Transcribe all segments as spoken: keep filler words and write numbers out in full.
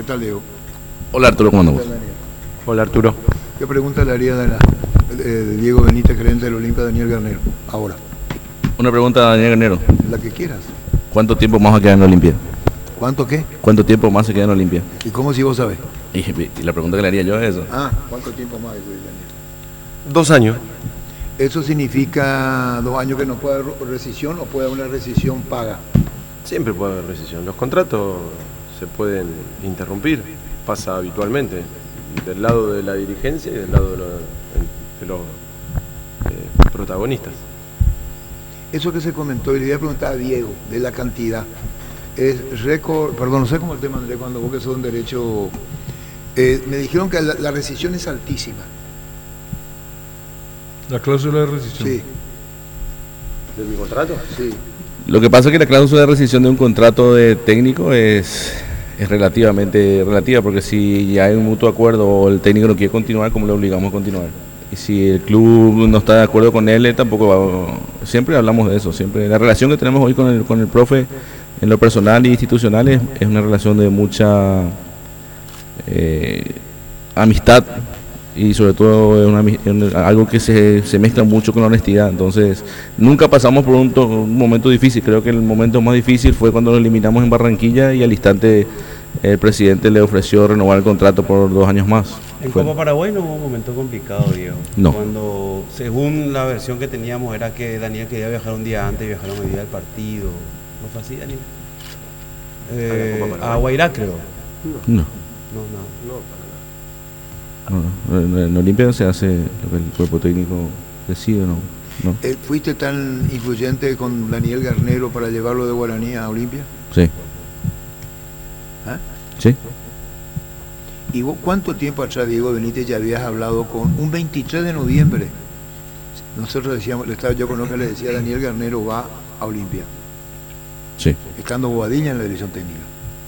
tal, Diego? Hola Arturo, ¿cómo andamos? Hola Arturo. ¿Qué pregunta le haría de, la, de Diego Benítez, gerente del Olimpia, Daniel Garnero? Ahora. Una pregunta a Daniel Garnero. La que quieras. ¿Cuánto tiempo más va a quedar en la Olimpia? ¿Cuánto qué? ¿Cuánto tiempo más se queda en la Olimpia? ¿Y cómo si vos sabés? Y, y la pregunta que le haría yo es eso. Ah, ¿cuánto tiempo más, Daniel? Dos años. ¿Eso significa dos años que no puede haber rescisión o puede haber una rescisión paga? Siempre puede haber rescisión. Los contratos se pueden interrumpir. Pasa habitualmente. Del lado de la dirigencia y del lado de los, de los eh, protagonistas. Eso que se comentó, y le voy a preguntar a Diego, de la cantidad. Es récord, perdón, no sé cómo el tema, Andrés, cuando vos que sos un derecho... Eh, me dijeron que la, la rescisión es altísima. La cláusula de rescisión. Sí. ¿De mi contrato? Sí. Lo que pasa es que la cláusula de rescisión de un contrato de técnico es, es relativamente relativa, porque si ya hay un mutuo acuerdo o el técnico no quiere continuar, ¿cómo le obligamos a continuar? Y si el club no está de acuerdo con él, él tampoco va. Siempre hablamos de eso, siempre. La relación que tenemos hoy con el, con el profe, en lo personal e institucional, es, es una relación de mucha eh, amistad, y sobre todo es una, es algo que se, se mezcla mucho con la honestidad. Entonces nunca pasamos por un, to, un momento difícil. Creo que el momento más difícil fue cuando lo eliminamos en Barranquilla y al instante el presidente le ofreció renovar el contrato por dos años más. En Fue. Copa Paraguay no hubo un momento complicado, Diego. No. Cuando, según la versión que teníamos, era que Daniel quería viajar un día antes y viajar a la medida del partido. ¿No fue así, Daniel? Eh, a Guairá, creo. No. No, no. No, no, en Olimpia se hace lo que el cuerpo técnico decide, ¿no? no. Eh, ¿Fuiste tan influyente con Daniel Garnero para llevarlo de Guaraní a Olimpia? Sí. ¿Ah? Sí. ¿Y vos cuánto tiempo atrás, Diego Benítez, ya habías hablado con un veintitrés de noviembre? Nosotros decíamos, yo conozco que le decía Daniel Garnero va a Olimpia. Sí. Estando Bobadilla en la dirección técnica.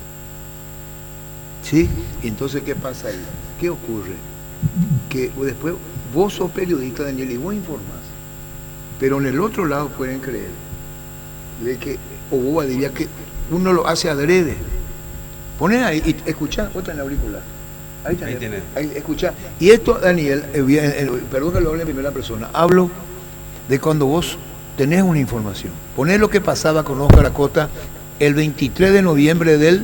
¿Sí? Y entonces, ¿qué pasa ahí? ¿Qué ocurre? Que después vos sos periodista, Daniel, y vos informás. Pero en el otro lado pueden creer de que, o Bobadilla, que uno lo hace adrede. Poné ahí y escuchá, otra en la auricular. Ahí, Ahí tiene. Ahí, escuchá. Y esto, Daniel, eh, eh, perdón que lo hable en primera persona, hablo de cuando vos tenés una información. Poné lo que pasaba con Óscar Acosta el veintitrés de noviembre del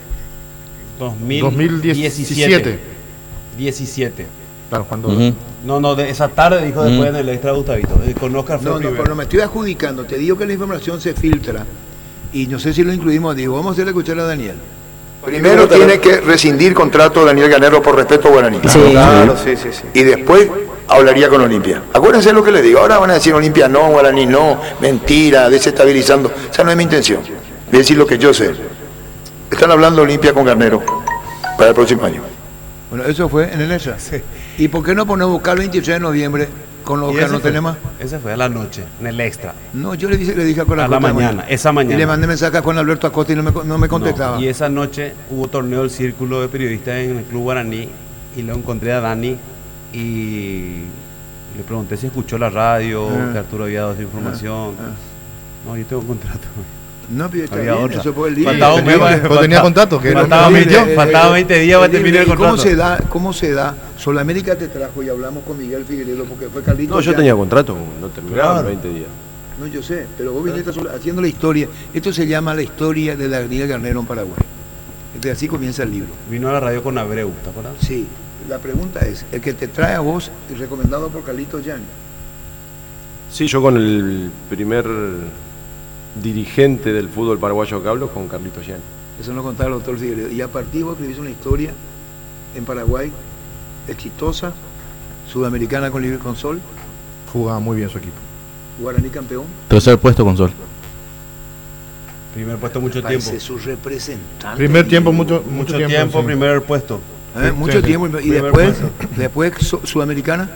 dos mil diecisiete. diecisiete. Claro, cuando... Uh-huh. No, no, de esa tarde dijo Uh-huh. después en el extra Gustavito. Eh, Con Oscar fue No, no, primero. pero no me estoy adjudicando. Te digo que la información se filtra. Y no sé si lo incluimos. Digo, vamos a hacerle escuchar a Daniel. Primero tiene que rescindir contrato Daniel Garnero por respeto a Guaraní. Sí. Claro, sí, sí, sí. Y después hablaría con Olimpia. Acuérdense lo que les digo. Ahora van a decir Olimpia no, Guaraní no, mentira, desestabilizando. Esa no es mi intención. Voy a decir lo que yo sé. Están hablando Olimpia con Garnero para el próximo año. Bueno, eso fue en el extra. Sí. ¿Y por qué no ponemos a buscar el veintitrés de noviembre con los Y que ese no fue- tenemos? Ese fue a la noche, en el extra. No, yo le dije, le dije a Juan A la Acosta mañana, esa mañana. Y le mandé mensaje a Juan Alberto Acosta y no me, no me contestaba. No, y esa noche hubo torneo del círculo de periodistas en el Club Guaraní y lo encontré a Dani y le pregunté si escuchó la radio, Ah. que Arturo había dado esa información. Ah, No, yo tengo contrato. No, pero está Había bien, otra. eso fue el día. Faltaba un mes, Tenía- pues tenía contrato, que faltaba no- no- veinte, Eh, faltaba eh, veinte días para eh, terminar el ¿y ¿Cómo contrato. se da? ¿Cómo se da? Solamérica te trajo y hablamos con Miguel Figueiredo porque fue Carlito. No, yo ya- tenía contrato, no terminaba Claro. veinte días. No, yo sé, pero vos viniste sola- haciendo la historia. Esto se llama la historia de Daniel Garnero en Paraguay. Entonces así comienza el libro. Vino a la radio con Abreu, ¿te acuerdas? Sí, la pregunta es, el que te trae a vos, y recomendado por Carlito Gianni. Sí, yo con el primer dirigente del fútbol paraguayo que hablo, con Carlito Gianni. Eso no contaba el doctor Figueiredo. Y a partir vos escribís una historia en Paraguay exitosa, sudamericana con Libre con Sol, Jugaba muy bien su equipo. Guaraní campeón. Tercer puesto con Sol. Primer puesto mucho Parece tiempo. su representante. Primer tiempo, mucho, mucho, Mucho tiempo. tiempo, sí. primer puesto. ¿Eh? Sí, Mucho sí. tiempo. Y Primer después, puesto. después su- Sudamericana.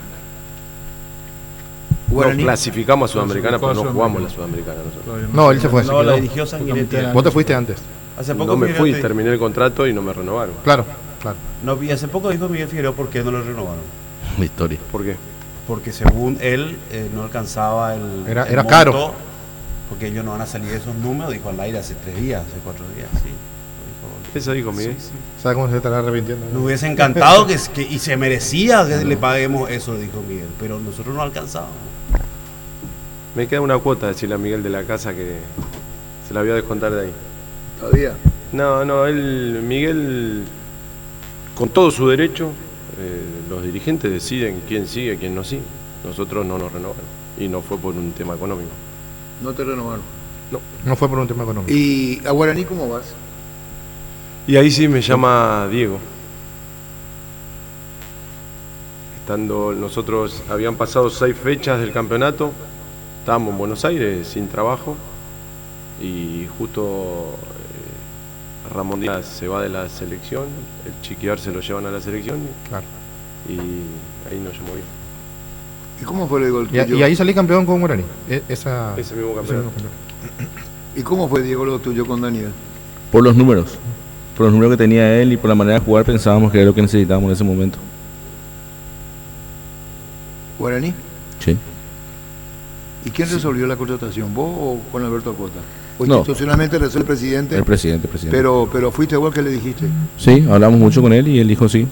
No, Guaraní. clasificamos a Sudamericana, pero no Clasificó a jugamos la Sudamericana. Sudamericana nosotros. Todavía No, él se fue. se No, la quedó. dirigió Sanguinetti. Vos te fuiste antes. Hace poco No me Figueiredo fui, te- terminé el contrato y no me renovaron. Claro, claro. No, y hace poco dijo Miguel Figueiredo por qué no lo renovaron. La historia. ¿Por qué? Porque según él eh, no alcanzaba el. Era- el era monto, caro. Porque ellos no van a salir de esos números, dijo al aire hace tres días, hace cuatro días, sí. Lo dijo Eso dijo Miguel. Sí, sí. ¿Sabes cómo se estará arrepintiendo? Nos hubiese encantado que, que y se merecía que le paguemos eso, dijo Miguel, pero nosotros no alcanzábamos. Me queda una cuota decirle a Miguel de la casa que se la voy a descontar de ahí. Todavía. No, no, él, Miguel, con todo su derecho, eh, los dirigentes deciden quién sigue, quién no sigue. Nosotros no nos renovaron y no fue por un tema económico. No te renovaron. No fue por un tema económico. ¿Y a Guaraní cómo vas? Y ahí sí me llama Diego. Estando nosotros, habían pasado seis fechas del campeonato, estábamos en Buenos Aires sin trabajo y justo eh, Ramón Díaz se va de la selección, el Chiquiar se lo llevan a la selección Claro. y ahí nos llamó Diego. ¿Y cómo fue el gol Y, tuyo? y ahí salí campeón con Guaraní. E- esa, Ese mismo ese campeonato. mismo campeón. ¿Y cómo fue, Diego, lo tuyo con Daniel? Por los números. Por los números que tenía él y por la manera de jugar pensábamos que era lo que necesitábamos en ese momento. ¿Guaraní? Sí. ¿Y quién resolvió la contratación? ¿Vos o con Alberto Acota? ¿O No. institucionalmente resuelve el presidente? El presidente, el presidente. Pero, pero fuiste igual que le dijiste. Sí, hablamos mucho con él y él dijo sí.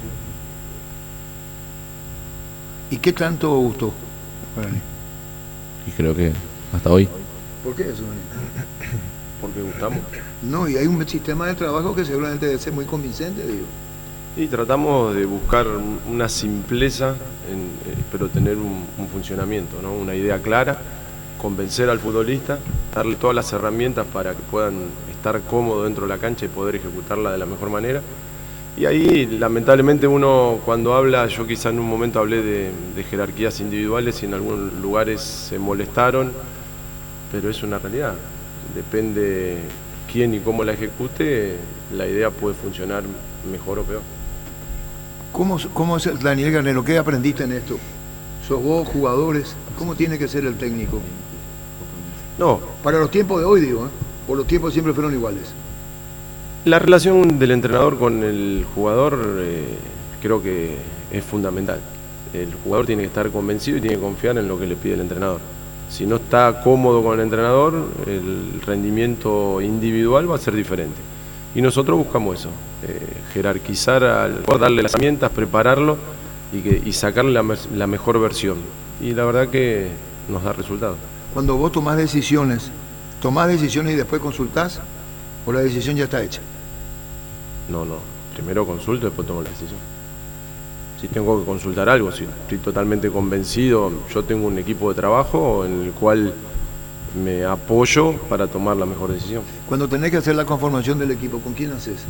¿Y qué tanto gustó Guaraní? Y creo que hasta hoy. ¿Por qué eso, Daniel? Porque gustamos. No, y hay un sistema de trabajo que seguramente debe ser muy convincente, digo. Y tratamos de buscar una simpleza, en, eh, pero tener un, un funcionamiento, ¿no? Una idea clara, convencer al futbolista, darle todas las herramientas para que puedan estar cómodos dentro de la cancha y poder ejecutarla de la mejor manera. Y ahí, lamentablemente, uno cuando habla, yo quizá en un momento hablé de, de jerarquías individuales y en algunos lugares se molestaron, pero es una realidad. Depende quién y cómo la ejecute, la idea puede funcionar mejor o peor. ¿Cómo, cómo es el Daniel Garnero? ¿Qué aprendiste en esto? ¿Sos vos, jugadores? ¿Cómo tiene que ser el técnico? No, Para los tiempos de hoy, digo, ¿eh? O los tiempos siempre fueron iguales. la relación del entrenador con el jugador eh, creo que es fundamental. El jugador tiene que estar convencido y tiene que confiar en lo que le pide el entrenador. Si no está cómodo con el entrenador, el rendimiento individual va a ser diferente. Y nosotros buscamos eso, eh, jerarquizar al jugador, darle las herramientas, prepararlo y, que, y sacarle la, la mejor versión. Y la verdad que nos da resultados. Cuando vos tomás decisiones, ¿tomás decisiones y después consultás? ¿O la decisión ya está hecha? No, no, primero consulto, después tomo la decisión. Si tengo que consultar algo, si estoy totalmente convencido, yo tengo un equipo de trabajo en el cual me apoyo para tomar la mejor decisión. Cuando tenés que hacer la conformación del equipo, ¿con quién haces?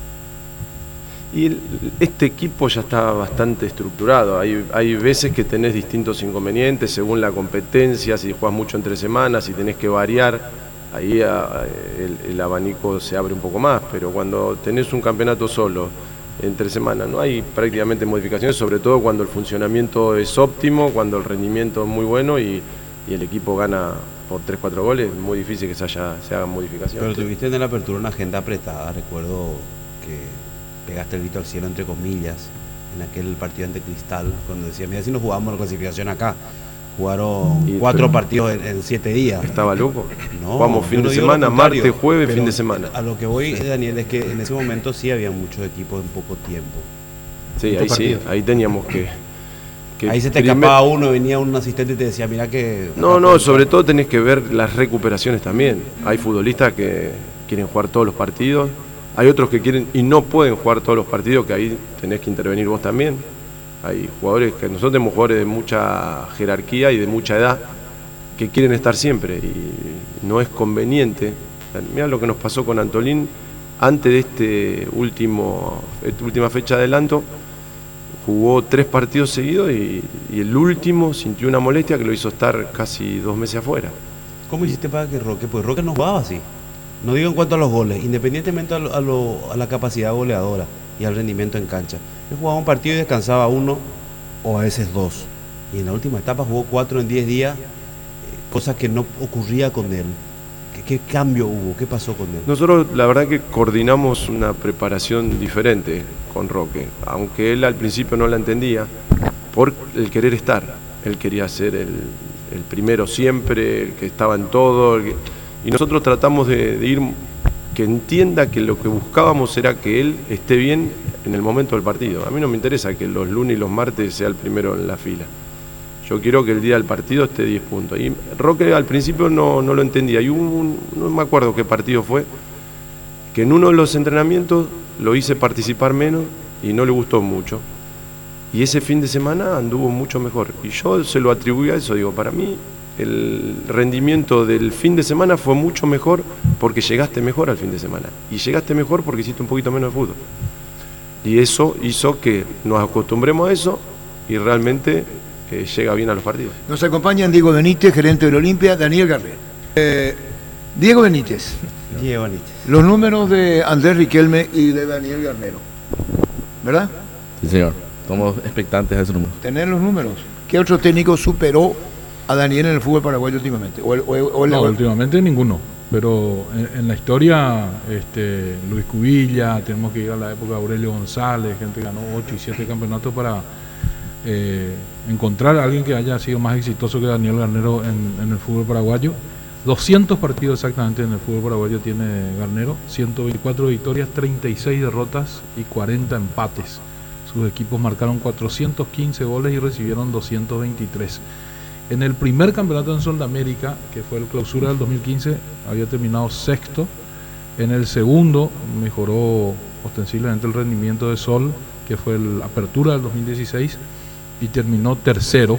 Y el- este equipo ya está bastante estructurado. Hay, hay veces que tenés distintos inconvenientes según la competencia, si jugás mucho entre semanas, si tenés que variar, ahí a- el, el abanico se abre un poco más. Pero cuando tenés un campeonato solo, entre semanas, no hay prácticamente modificaciones, sobre todo cuando el funcionamiento es óptimo, cuando el rendimiento es muy bueno y, y el equipo gana por tres cuatro goles, es muy difícil que se, haya, se hagan modificaciones. Pero tuviste en la apertura una agenda apretada, recuerdo que pegaste el grito al cielo entre comillas en aquel partido ante Cristal, cuando decía, mira si nos jugamos la clasificación acá, jugaron Y cuatro pero- partidos en, en siete días. ¿Estaba loco? No, Jugamos yo fin no de digo lo semana, contrario, martes, jueves, pero fin de semana. A lo que voy, Daniel, es que en ese momento sí había muchos equipos en poco tiempo. Sí, Muchos ahí sí, partidos. ahí teníamos que... que Ahí se te primer- escapaba uno, venía un asistente y te decía, mira que... No, no, sobre todo tenés que ver las recuperaciones también. Hay futbolistas que quieren jugar todos los partidos, hay otros que quieren y no pueden jugar todos los partidos, que ahí tenés que intervenir vos también. Hay jugadores que nosotros tenemos jugadores de mucha jerarquía y de mucha edad que quieren estar siempre y no es conveniente. Mirá lo que nos pasó con Antolín antes de este último esta última fecha de adelanto. Jugó tres partidos seguidos y, y el último sintió una molestia que lo hizo estar casi dos meses afuera. ¿Cómo hiciste para que Roque? Pues Roque no jugaba así. No digo en cuanto a los goles, independientemente a, lo- a, lo- a la capacidad goleadora y al rendimiento en cancha. Él jugaba un partido y descansaba uno o a veces dos. Y en la última etapa jugó cuatro en diez días, eh, cosa que no ocurría con él. ¿Qué, qué cambio hubo? ¿Qué pasó con él? Nosotros la verdad que coordinamos una preparación diferente con Roque, aunque él al principio no la entendía, por el querer estar. Él quería ser el, el primero siempre, el que estaba en todo, el que- y nosotros tratamos de, de ir que entienda que lo que buscábamos era que él esté bien en el momento del partido. A mí no me interesa que los lunes y los martes sea el primero en la fila. Yo quiero que el día del partido esté diez puntos. Y Roque al principio no, no lo entendía. Y hubo un, no me acuerdo qué partido fue, que en uno de los entrenamientos lo hice participar menos y no le gustó mucho. Y ese fin de semana anduvo mucho mejor. Y yo se lo atribuí a eso. Digo, para mí el rendimiento del fin de semana fue mucho mejor porque llegaste mejor al fin de semana. Y llegaste mejor porque hiciste un poquito menos de fútbol. Y eso hizo que nos acostumbremos a eso y realmente eh, llega bien a los partidos. Nos acompañan Diego Benítez, gerente del Olimpia, Daniel Garnero. Eh, Diego Benítez. Diego Benítez. Los números de Andrés Riquelme y de Daniel Garnero. ¿Verdad? Sí, señor. Estamos expectantes a esos números. Tener los números. ¿Qué otro técnico superó a Daniel en el fútbol paraguayo últimamente? O el, o el, o el, no, últimamente ninguno. Pero en, en la historia, este, Luis Cubilla, tenemos que ir a la época de Aurelio González, gente que ganó ocho y siete campeonatos para eh, encontrar a alguien que haya sido más exitoso que Daniel Garnero en, en el fútbol paraguayo. doscientos partidos exactamente en el fútbol paraguayo tiene Garnero, ciento veinticuatro victorias, treinta y seis derrotas y cuarenta empates. Sus equipos marcaron cuatrocientos quince goles y recibieron doscientos veintitrés. En el primer campeonato en Sudamérica, que fue el clausura del dos mil quince, había terminado sexto. En el segundo mejoró ostensiblemente el rendimiento de Sol, que fue la apertura del dos mil dieciséis, y terminó tercero.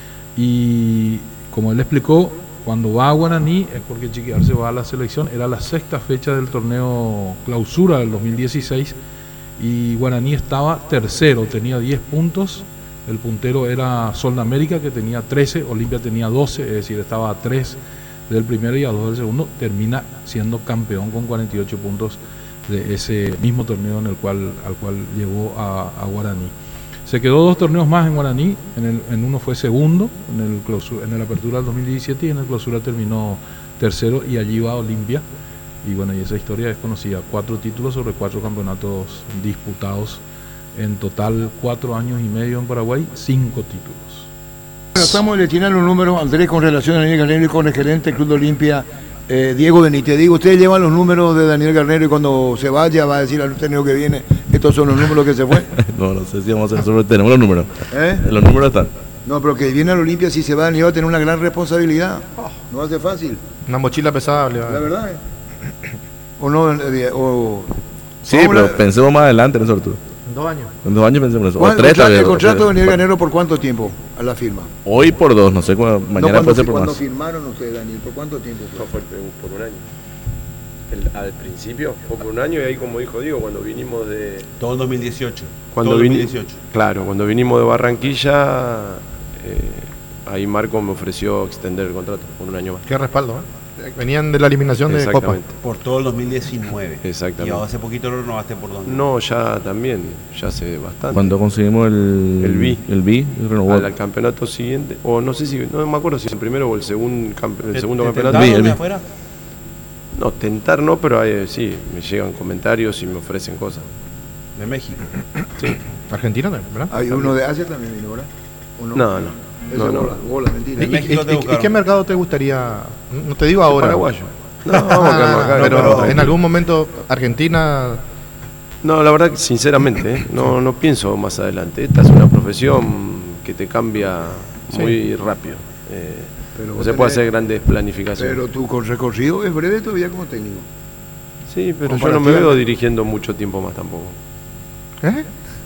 Y como él explicó, cuando va a Guaraní es porque Chiqui se va a la selección. Era la sexta fecha del torneo clausura del dos mil dieciséis y Guaraní estaba tercero, tenía diez puntos. El puntero era Sol de América, que tenía trece, Olimpia tenía doce, es decir, estaba a tres del primero y a dos del segundo. Termina siendo campeón con cuarenta y ocho puntos de ese mismo torneo en el cual, al cual llegó a, a Guaraní. Se quedó dos torneos más en Guaraní, en, el, en uno fue segundo, en el, clausura, en el apertura del dos mil diecisiete, y en el clausura terminó tercero, y allí va Olimpia. Y bueno, y esa historia es conocida, cuatro títulos sobre cuatro campeonatos disputados, en total cuatro años y medio en Paraguay, cinco títulos. Bueno, estamos le tienen los números, Andrés, con relación a Daniel Garnero y con el gerente del Club de Olimpia, eh, Diego Benítez. Digo, ustedes llevan los números de Daniel Garnero y cuando se vaya va a decir al torneo que viene, estos son los números que se fue. No, no sé si vamos a hacer sobre, tenemos los números. ¿Eh? Los números están. No, pero que viene al Olimpia, si se va, Daniel va a tener una gran responsabilidad. No hace fácil. Una mochila pesada. Le va. La verdad, ¿eh? O no, eh, o... Sí, pero la... pensemos más adelante en eso, Arturo. En dos años. En dos años pensemos en eso. O ¿Cuál, tres, el, vez, el contrato de Daniel bueno. Garnero por cuánto tiempo a la firma? Hoy por dos, no sé, cuándo, mañana no, puede ser por cuando más. firmaron ustedes, Daniel, ¿por cuánto tiempo? No, fue por un año. El, al principio fue por un año y ahí, como dijo Diego, cuando vinimos de... Todo el dos mil dieciocho. Cuando Todo el vini- dos mil dieciocho. Claro, cuando vinimos de Barranquilla, eh, ahí Marco me ofreció extender el contrato por un año más. Qué respaldo, ¿eh? Venían de la eliminación de Copa. Exactamente. Por todo el dos mil diecinueve. Exactamente. Y ahora hace poquito lo renovaste por dónde. No, ya también, ya hace bastante. Cuando conseguimos el El B. el B, renovó. Al, al campeonato siguiente, o no sé si, no me acuerdo si el primero o el segundo, campe- el ¿Te- segundo te campeonato. tentaron El B, el de B. afuera? No, tentar no, pero hay, sí, me llegan comentarios y me ofrecen cosas. De México. Sí. Argentina también, ¿verdad? Hay uno de Asia también, vino, ¿verdad? ¿O no? No, no. Ese No, no. bola, bola, mentira. De ¿Y, México y- te y- buscaron. y qué mercado te gustaría? No te digo ahora. Paraguayo. No, vamos a quedarnos acá. No, que no, pero tranquilo. en algún momento Argentina. No, la verdad que sinceramente, ¿eh? no, no pienso más adelante. Esta es una profesión que te cambia muy rápido. Eh, Pero no vos se puede tenés- hacer grandes planificaciones. Pero tu con- recorrido es breve todavía como técnico. sí, pero yo no me comparativamente. veo dirigiendo mucho tiempo más tampoco. ¿Eh?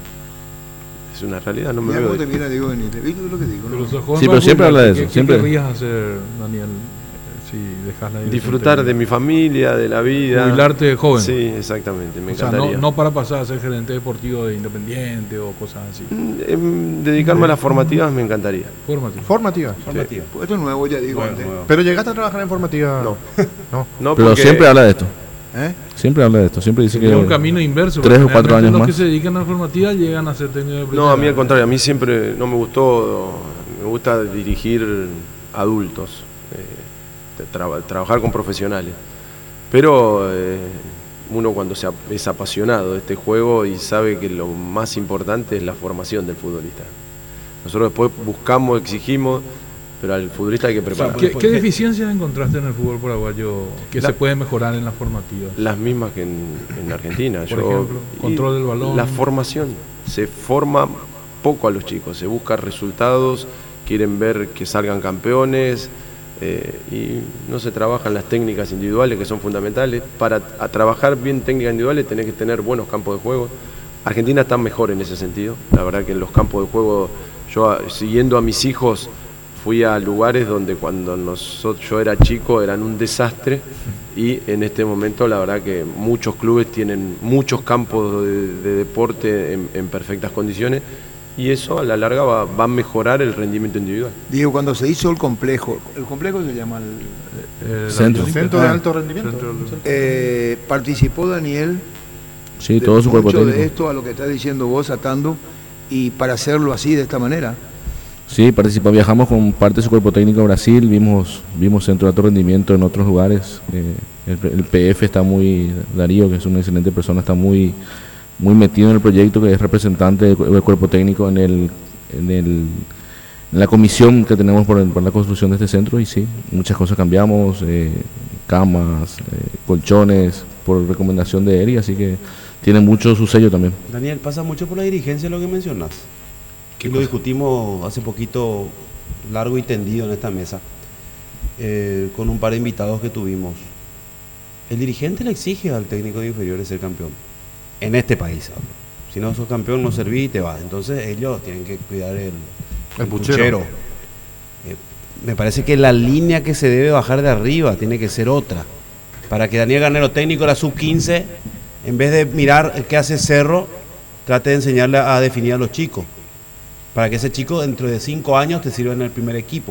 Es una realidad, no me Mira veo. cómo te mira Diego Benítez. ¿Viste lo que digo? Pero no? sos joven Sí, para pero siempre jugar. habla de ¿Qué- eso, ¿Qué siempre. querrías hacer, Daniel, eh, si dejas la dirección Disfrutar técnica? de mi familia, de la vida. Jubilarte de joven. Sí, exactamente, me O sea, encantaría. no, no para pasar a ser gerente deportivo de Independiente o cosas así. Mm, em, dedicarme a las formativas me encantaría. Fórmate. Formativa. Formativa. Pues esto es nuevo, ya digo Nuevo, antes. nuevo. Pero llegaste a trabajar en formativa. No. No. No, Pero porque- siempre habla de esto. ¿Eh? Siempre habla de esto. Siempre dice que. Es un camino inverso. tres porque o cuatro generalmente años los más. que se dedican a la formativa llegan a ser técnicos de primera. No, a mí al contrario, a mí siempre no me gustó, me gusta dirigir adultos, eh, tra- trabajar con profesionales. Pero eh, uno cuando se ap- es apasionado de este juego y sabe que lo más importante es la formación del futbolista. Nosotros después buscamos, exigimos pero al futbolista hay que preparar. ¿Qué, qué deficiencias encontraste en el fútbol paraguayo que La- se puede mejorar en las formativas? Las mismas que en, en Argentina. Por Yo- ejemplo, y control del balón. La formación. Se forma poco a los chicos, se busca resultados, quieren ver que salgan campeones eh, y no se trabajan las técnicas individuales que son fundamentales. Para a trabajar bien técnicas individuales tenés que tener buenos campos de juego. Argentina está mejor en ese sentido. La verdad que en los campos de juego, yo a- siguiendo a mis hijos, fui a lugares donde cuando nosotros, yo era chico eran un desastre y en este momento la verdad que muchos clubes tienen muchos campos de, de deporte en, en perfectas condiciones y eso a la larga va, va a mejorar el rendimiento individual. Diego, cuando se hizo el complejo, el complejo se llama el, Eh, la Centro. Olímpica. Centro de Ah. alto rendimiento. Centro del- eh, participó Daniel Sí, de todo su cuerpo mucho técnico. de esto a lo que estás diciendo vos, atando, y para hacerlo así, de esta manera. Sí, participamos, viajamos con parte de su cuerpo técnico a Brasil, vimos vimos centro de alto rendimiento en otros lugares. eh, el, el P F está muy, Darío, que es una excelente persona, está muy muy metido en el proyecto, que es representante del, cu- del cuerpo técnico en el en el en la comisión que tenemos por, el- por la construcción de este centro, y sí, muchas cosas cambiamos, eh, camas, eh, colchones, por recomendación de él, y así que tiene mucho su sello también. Daniel, pasa mucho por la dirigencia lo que mencionas. ¿Qué Y lo cosa? discutimos hace poquito, largo y tendido en esta mesa, eh, con un par de invitados que tuvimos. El dirigente le exige al técnico de inferiores ser campeón. En este país, hablo. Si no sos campeón, no servís y te vas. Entonces ellos tienen que cuidar el, El puchero. Eh, me parece que la línea que se debe bajar de arriba tiene que ser otra. Para que Daniel Garnero, técnico de la sub quince, en vez de mirar qué hace Cerro, trate de enseñarle a definir a los chicos. Para que ese chico dentro de cinco años te sirva en el primer equipo.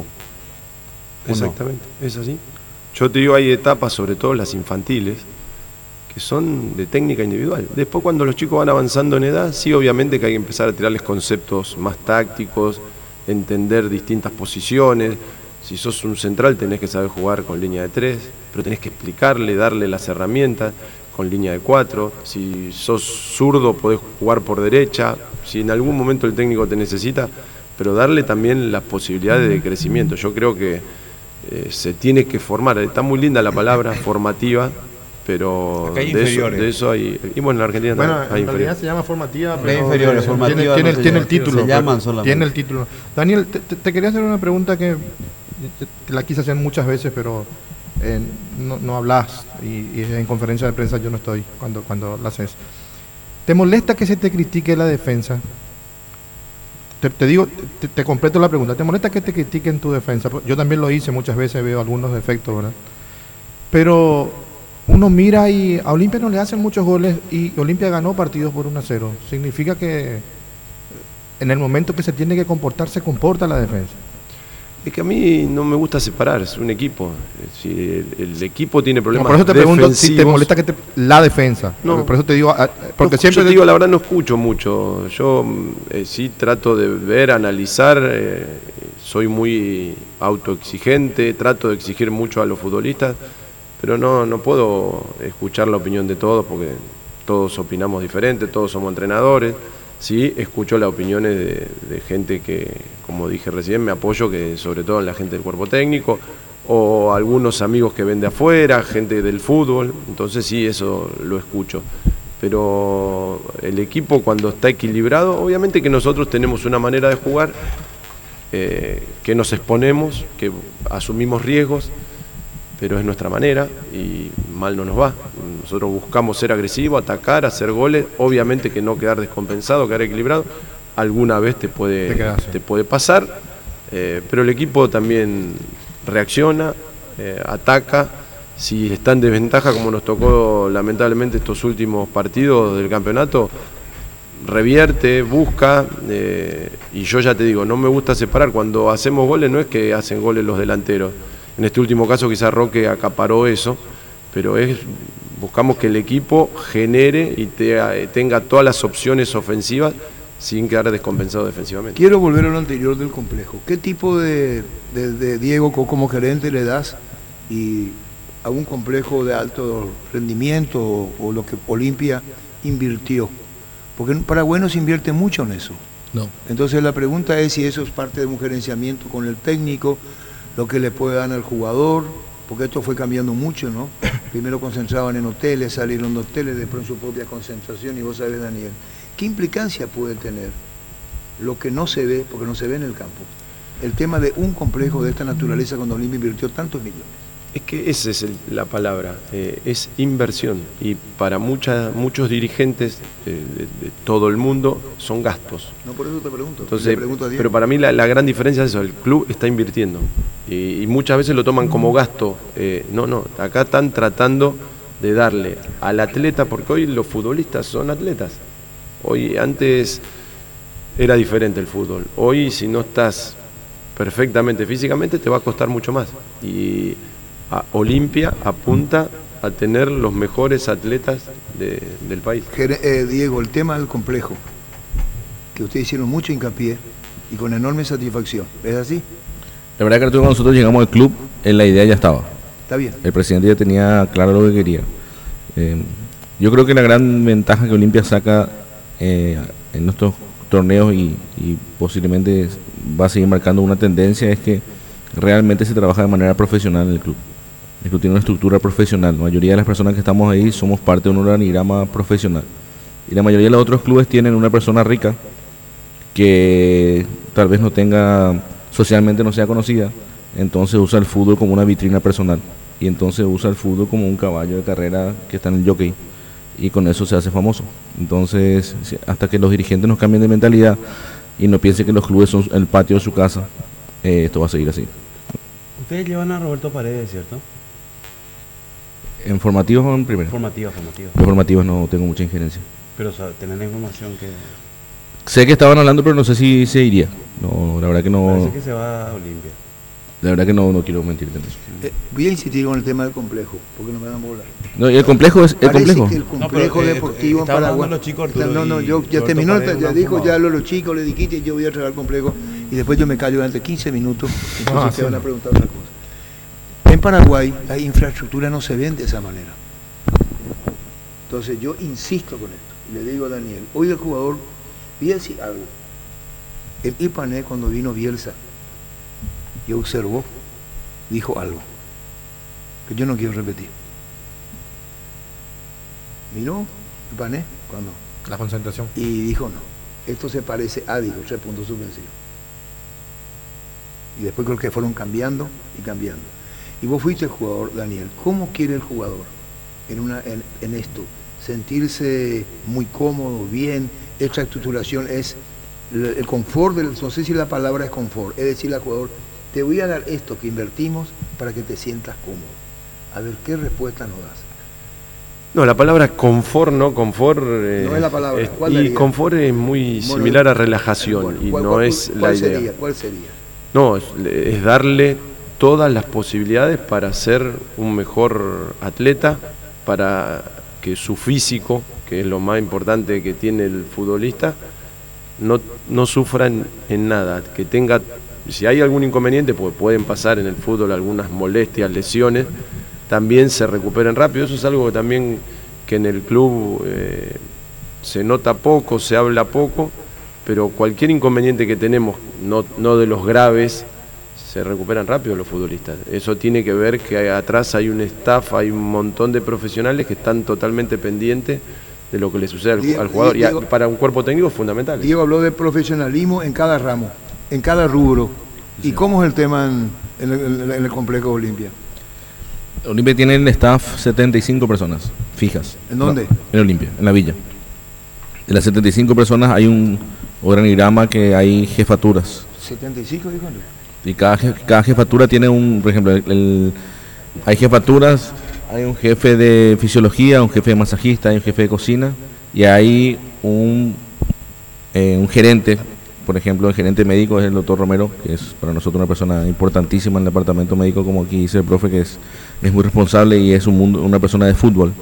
¿O no? Exactamente, es así. Yo te digo, hay etapas, sobre todo las infantiles, que son de técnica individual. Después cuando los chicos van avanzando en edad, sí, obviamente que hay que empezar a tirarles conceptos más tácticos, entender distintas posiciones. Si sos un central tenés que saber jugar con línea de tres, pero tenés que explicarle, darle las herramientas con línea de cuatro. Si sos zurdo podés jugar por derecha, si en algún momento el técnico te necesita, pero darle también las posibilidades de crecimiento. Yo creo que eh, se tiene que formar, está muy linda la palabra formativa, pero Acá hay de eso, inferiores. de eso hay, y bueno, en Argentina Bueno, también hay en realidad inferiores. se llama formativa, Hay pero inferiores, tiene, formativa tiene, no tiene se el llama, título. se pero llaman solamente. Tiene el título. Daniel, te, te- te quería hacer una pregunta que te la quise hacer muchas veces, pero eh, no, no hablas y, y en conferencia de prensa yo no estoy cuando, cuando la haces. ¿Te molesta que se te critique la defensa? Te, te digo, te, te completo la pregunta. ¿Te molesta que te critiquen tu defensa? Yo también lo hice muchas veces, veo algunos defectos, ¿verdad? Pero uno mira y a Olimpia no le hacen muchos goles y Olimpia ganó partidos por uno a cero. Significa que en el momento que se tiene que comportar, se comporta la defensa. Es que a mí no me gusta separar, es un equipo. Si el, el equipo tiene No, problemas por eso te pregunto si te defensivos- molesta que te, la defensa. No. Por eso te digo, a- porque No, siempre yo te te- digo, la verdad no escucho mucho. Yo mm, eh, sí trato de ver, analizar, eh, soy muy autoexigente, trato de exigir mucho a los futbolistas, pero no, no puedo escuchar la opinión de todos porque todos opinamos diferente, todos somos entrenadores. Sí, escucho las opiniones de, de gente que, como dije recién, me apoyo, que sobre todo en la gente del cuerpo técnico, o algunos amigos que ven de afuera, gente del fútbol, entonces sí, eso lo escucho. Pero el equipo cuando está equilibrado, obviamente que nosotros tenemos una manera de jugar, eh, que nos exponemos, que asumimos riesgos, pero es nuestra manera y mal no nos va. Nosotros buscamos ser agresivos, atacar, hacer goles, obviamente que no quedar descompensado, quedar equilibrado. Alguna vez te puede, Te quedas, sí. te puede pasar, eh, pero el equipo también reacciona, eh, ataca. Si está en desventaja, como nos tocó lamentablemente estos últimos partidos del campeonato, revierte, busca, eh, y yo ya te digo, no me gusta separar. Cuando hacemos goles no es que hacen goles los delanteros. En este último caso quizás Roque acaparó eso, pero es buscamos que el equipo genere y te, tenga todas las opciones ofensivas sin quedar descompensado defensivamente. Quiero volver a lo anterior del complejo. ¿Qué tipo de, de, de Diego co- como gerente le das y a un complejo de alto rendimiento o, o lo que Olimpia invirtió? Porque en Paraguay no se invierte mucho en eso. No. Entonces la pregunta es si eso es parte de un gerenciamiento con el técnico, lo que le puede dar al jugador, porque esto fue cambiando mucho, ¿no? Primero concentraban en hoteles, salieron de hoteles, después en su propia concentración, y vos sabés, Daniel, ¿qué implicancia puede tener lo que no se ve, porque no se ve en el campo, el tema de un complejo de esta naturaleza cuando Olimpia invirtió tantos millones? Es que esa es el- la palabra, eh, es inversión, y para mucha, muchos dirigentes eh, de, de todo el mundo son gastos. No, por eso te pregunto. Entonces, le pregunto a Diego. pero para mí la, la gran diferencia es eso, el club está invirtiendo y, y muchas veces lo toman como gasto. Eh, no, no, acá están tratando de darle al atleta, porque hoy los futbolistas son atletas. Hoy, antes era diferente el fútbol. Hoy, si no estás perfectamente físicamente, te va a costar mucho más. Y a Olimpia apunta a tener los mejores atletas de- del país. Jere- eh, Diego, el tema del complejo, que ustedes hicieron mucho hincapié y con enorme satisfacción, ¿es así? La verdad que cuando nosotros llegamos al club, eh, la idea ya estaba. Está bien. El presidente ya tenía claro lo que quería. Eh, yo creo que la gran ventaja que Olimpia saca eh, en nuestros torneos y, y posiblemente va a seguir marcando una tendencia es que realmente se trabaja de manera profesional en el club. El club tiene una estructura profesional. La mayoría de las personas que estamos ahí somos parte de un organigrama profesional. Y la mayoría de los otros clubes tienen una persona rica que tal vez no tenga, socialmente no sea conocida, entonces usa el fútbol como una vitrina personal. Y entonces usa el fútbol como un caballo de carrera que está en el jockey. Y con eso se hace famoso. Entonces, si- hasta que los dirigentes nos cambien de mentalidad y no piensen que los clubes son el patio de su casa, eh, esto va a seguir así. Ustedes llevan a Roberto Paredes, ¿cierto? ¿En formativos o en primera? Formativa, formativa. En formativos no tengo mucha injerencia. Pero o sea, tener la información que... Sé que estaban hablando, pero no sé si se iría. No, la verdad que no, Parece que se va a Olimpia. la verdad que no, no quiero mentirte en eso. Eh, voy a insistir con el tema del complejo, porque no me dan bola. No, y el complejo es el Parece complejo. que el complejo No, pero, eh, deportivo en estaba hablando Paraguay. de los chicos, Arturo, no, no, y yo ya Roberto terminó, Paredes ya no dijo, fumaba. ya lo los chicos, le dijiste, yo voy a traer el complejo y después yo me callo durante quince minutos, entonces Ah, te sí, van a no. preguntar otra cosa. En Paraguay la infraestructura no se ven de esa manera. Entonces yo insisto con esto, y le digo a Daniel, hoy el jugador, voy a decir algo. En Ipané, cuando vino Bielsa y observó, dijo algo que yo no quiero repetir. Miró Ipané cuando La concentración. y dijo no, esto se parece a, dijo, tres puntos suspensivos. Y después creo que fueron cambiando y cambiando. Y vos fuiste el jugador, Daniel. ¿Cómo quiere el jugador en, una, en, en esto? Sentirse muy cómodo, bien. Esta estructuración es el, el confort, del, no sé si la palabra es confort, es decirle al jugador, te voy a dar esto que invertimos para que te sientas cómodo. A ver, ¿qué respuesta nos das? No, la palabra confort, no, confort... eh, No es la palabra, es- ¿cuál y daría? confort es muy Bueno, similar a relajación bueno, y ¿cuál- no cuál- es la ¿cuál idea. sería? ¿Cuál sería? No, es, es darle todas las posibilidades para ser un mejor atleta, para que su físico, que es lo más importante que tiene el futbolista, no, no sufra en, en nada, que tenga, si hay algún inconveniente, pues pueden pasar en el fútbol algunas molestias, lesiones, también se recuperen rápido. Eso es algo que también que en el club eh, se nota poco, se habla poco, pero cualquier inconveniente que tenemos, no, no de los graves, se recuperan rápido los futbolistas. Eso tiene que ver que hay- atrás hay un staff, hay un montón de profesionales que están totalmente pendientes de lo que le sucede al, Diego- al jugador. Y a- Diego- para un cuerpo técnico es fundamental. Diego habló de profesionalismo en cada ramo, en cada rubro. ¿Y cómo es el tema en, en el, en el- en el complejo Olimpia? Olimpia tiene en el staff setenta y cinco personas fijas. ¿En dónde? No, en Olimpia, en la villa. De las setenta y cinco personas hay un organigrama que hay jefaturas. setenta y cinco, dijo. Y cada, je- cada jefatura tiene un, por ejemplo, el- el- hay jefaturas, hay un jefe de fisiología, un jefe de masajista, hay un jefe de cocina y hay un, eh, un gerente. Por ejemplo, el gerente médico es el doctor Romero, que es para nosotros una persona importantísima en el departamento médico, como aquí dice el profe, que es, es muy responsable y es un mundo, una persona de fútbol.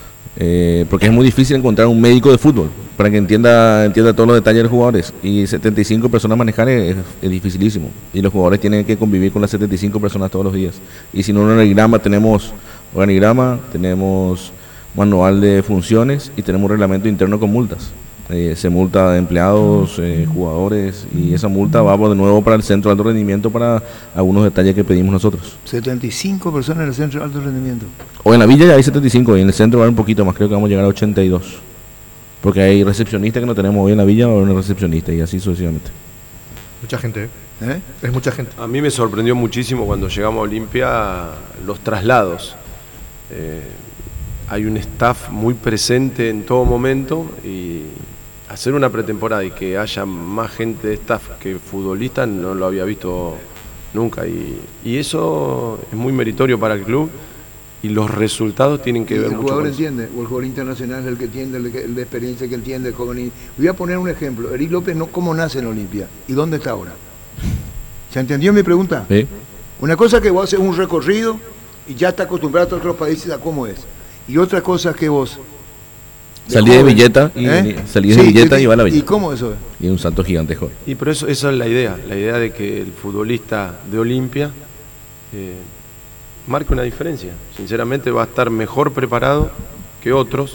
Eh, porque es muy difícil encontrar un médico de fútbol para que entienda entienda todos los detalles de los jugadores. Y setenta y cinco personas manejar es, es dificilísimo. Y los jugadores tienen que convivir con las setenta y cinco personas todos los días. Y sin un organigrama tenemos organigrama, tenemos manual de funciones y tenemos un reglamento interno con multas. Eh, se multa a empleados, eh, jugadores, y esa multa va de nuevo para el centro de alto rendimiento para algunos detalles que pedimos nosotros. setenta y cinco personas en el centro de alto rendimiento. O en la villa ya hay setenta y cinco, y en el centro va a haber un poquito más, creo que vamos a llegar a ochenta y dos. Porque hay recepcionistas que no tenemos hoy en la villa, o una recepcionista, y así sucesivamente. Mucha gente, ¿eh? ¿Eh? Es mucha gente. A mí me sorprendió muchísimo cuando llegamos a Olimpia los traslados. Eh, hay un staff muy presente en todo momento y hacer una pretemporada y que haya más gente de staff que futbolistas no lo había visto nunca. Y, y eso es muy meritorio para el club y los resultados tienen que Y ver el mucho jugador con eso. entiende, o el jugador internacional es el que entiende, el, que- el de experiencia que entiende, el joven. Voy a poner un ejemplo. Eric López, no, ¿cómo nace en Olimpia? ¿Y dónde está ahora? ¿Se entendió mi pregunta? ¿Sí? Una cosa es que vos haces un recorrido y ya estás acostumbrado a otros países a cómo es. Y otra cosa es que vos... Salí de joven, Villeta y ¿eh? vení- salí de Sí, Villeta ¿y- y va a la ¿Y Villa. cómo eso es? Y un salto gigante, joven. Y por eso esa es la idea, la idea de que el futbolista de Olimpia eh, marque una diferencia. Sinceramente va a estar mejor preparado que otros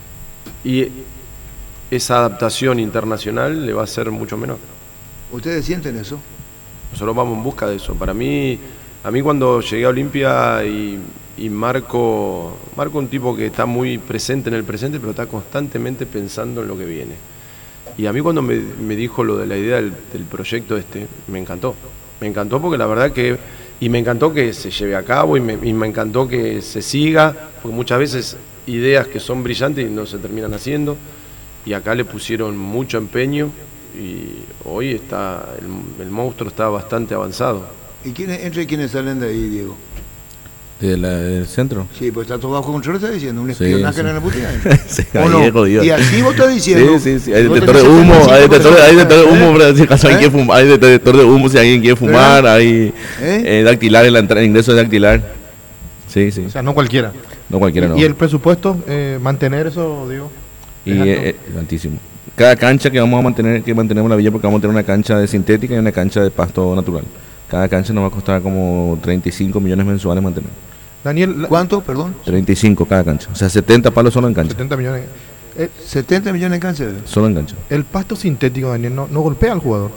y esa adaptación internacional le va a ser mucho menor. ¿Ustedes sienten eso? Nosotros vamos en busca de eso. Para mí, a mí cuando llegué a Olimpia y, y Marco, Marco un tipo que está muy presente en el presente, pero está constantemente pensando en lo que viene. Y a mí cuando me, me dijo lo de la idea del, del proyecto este, me encantó. Me encantó porque la verdad que, y me encantó que se lleve a cabo y me, y me encantó que se siga, porque muchas veces ideas que son brillantes y no se terminan haciendo. Y acá le pusieron mucho empeño y hoy está el, el monstruo está bastante avanzado. ¿Y quiénes entran y quiénes salen de ahí, Diego? ¿De la- ¿Del centro? Sí, pues está todo bajo control, está diciendo, un Sí, espionaje sí. en la putina. Sí, ¿O ahí no? es jodido. Y así vos estás diciendo. Sí, sí, sí. Hay vos detector de tenés humo, hay setenta y cinco detector, hay detector de personas, humo, ¿eh? para si acaso alguien ¿Eh? quiere fumar, hay detector de humo si alguien quiere fumar, ¿Verdad? hay ¿Eh? eh, dactilar en la entrada, ingreso de dactilar. Sí, sí. O sea, no cualquiera. No cualquiera, no. Y el presupuesto, eh, mantener eso, digo. Y es alto. es, es altísimo. Cada cancha que vamos a mantener, que mantenemos en la villa, porque vamos a tener una cancha de sintética y una cancha de pasto natural. Cada cancha nos va a costar como treinta y cinco millones mensuales mantener. Daniel, la- ¿Cuánto, perdón? treinta y cinco cada cancha. O sea, setenta palos solo en cancha. setenta millones. Eh, setenta millones de cáncer. Solo en cancha. el pasto sintético, Daniel, no, no golpea al jugador.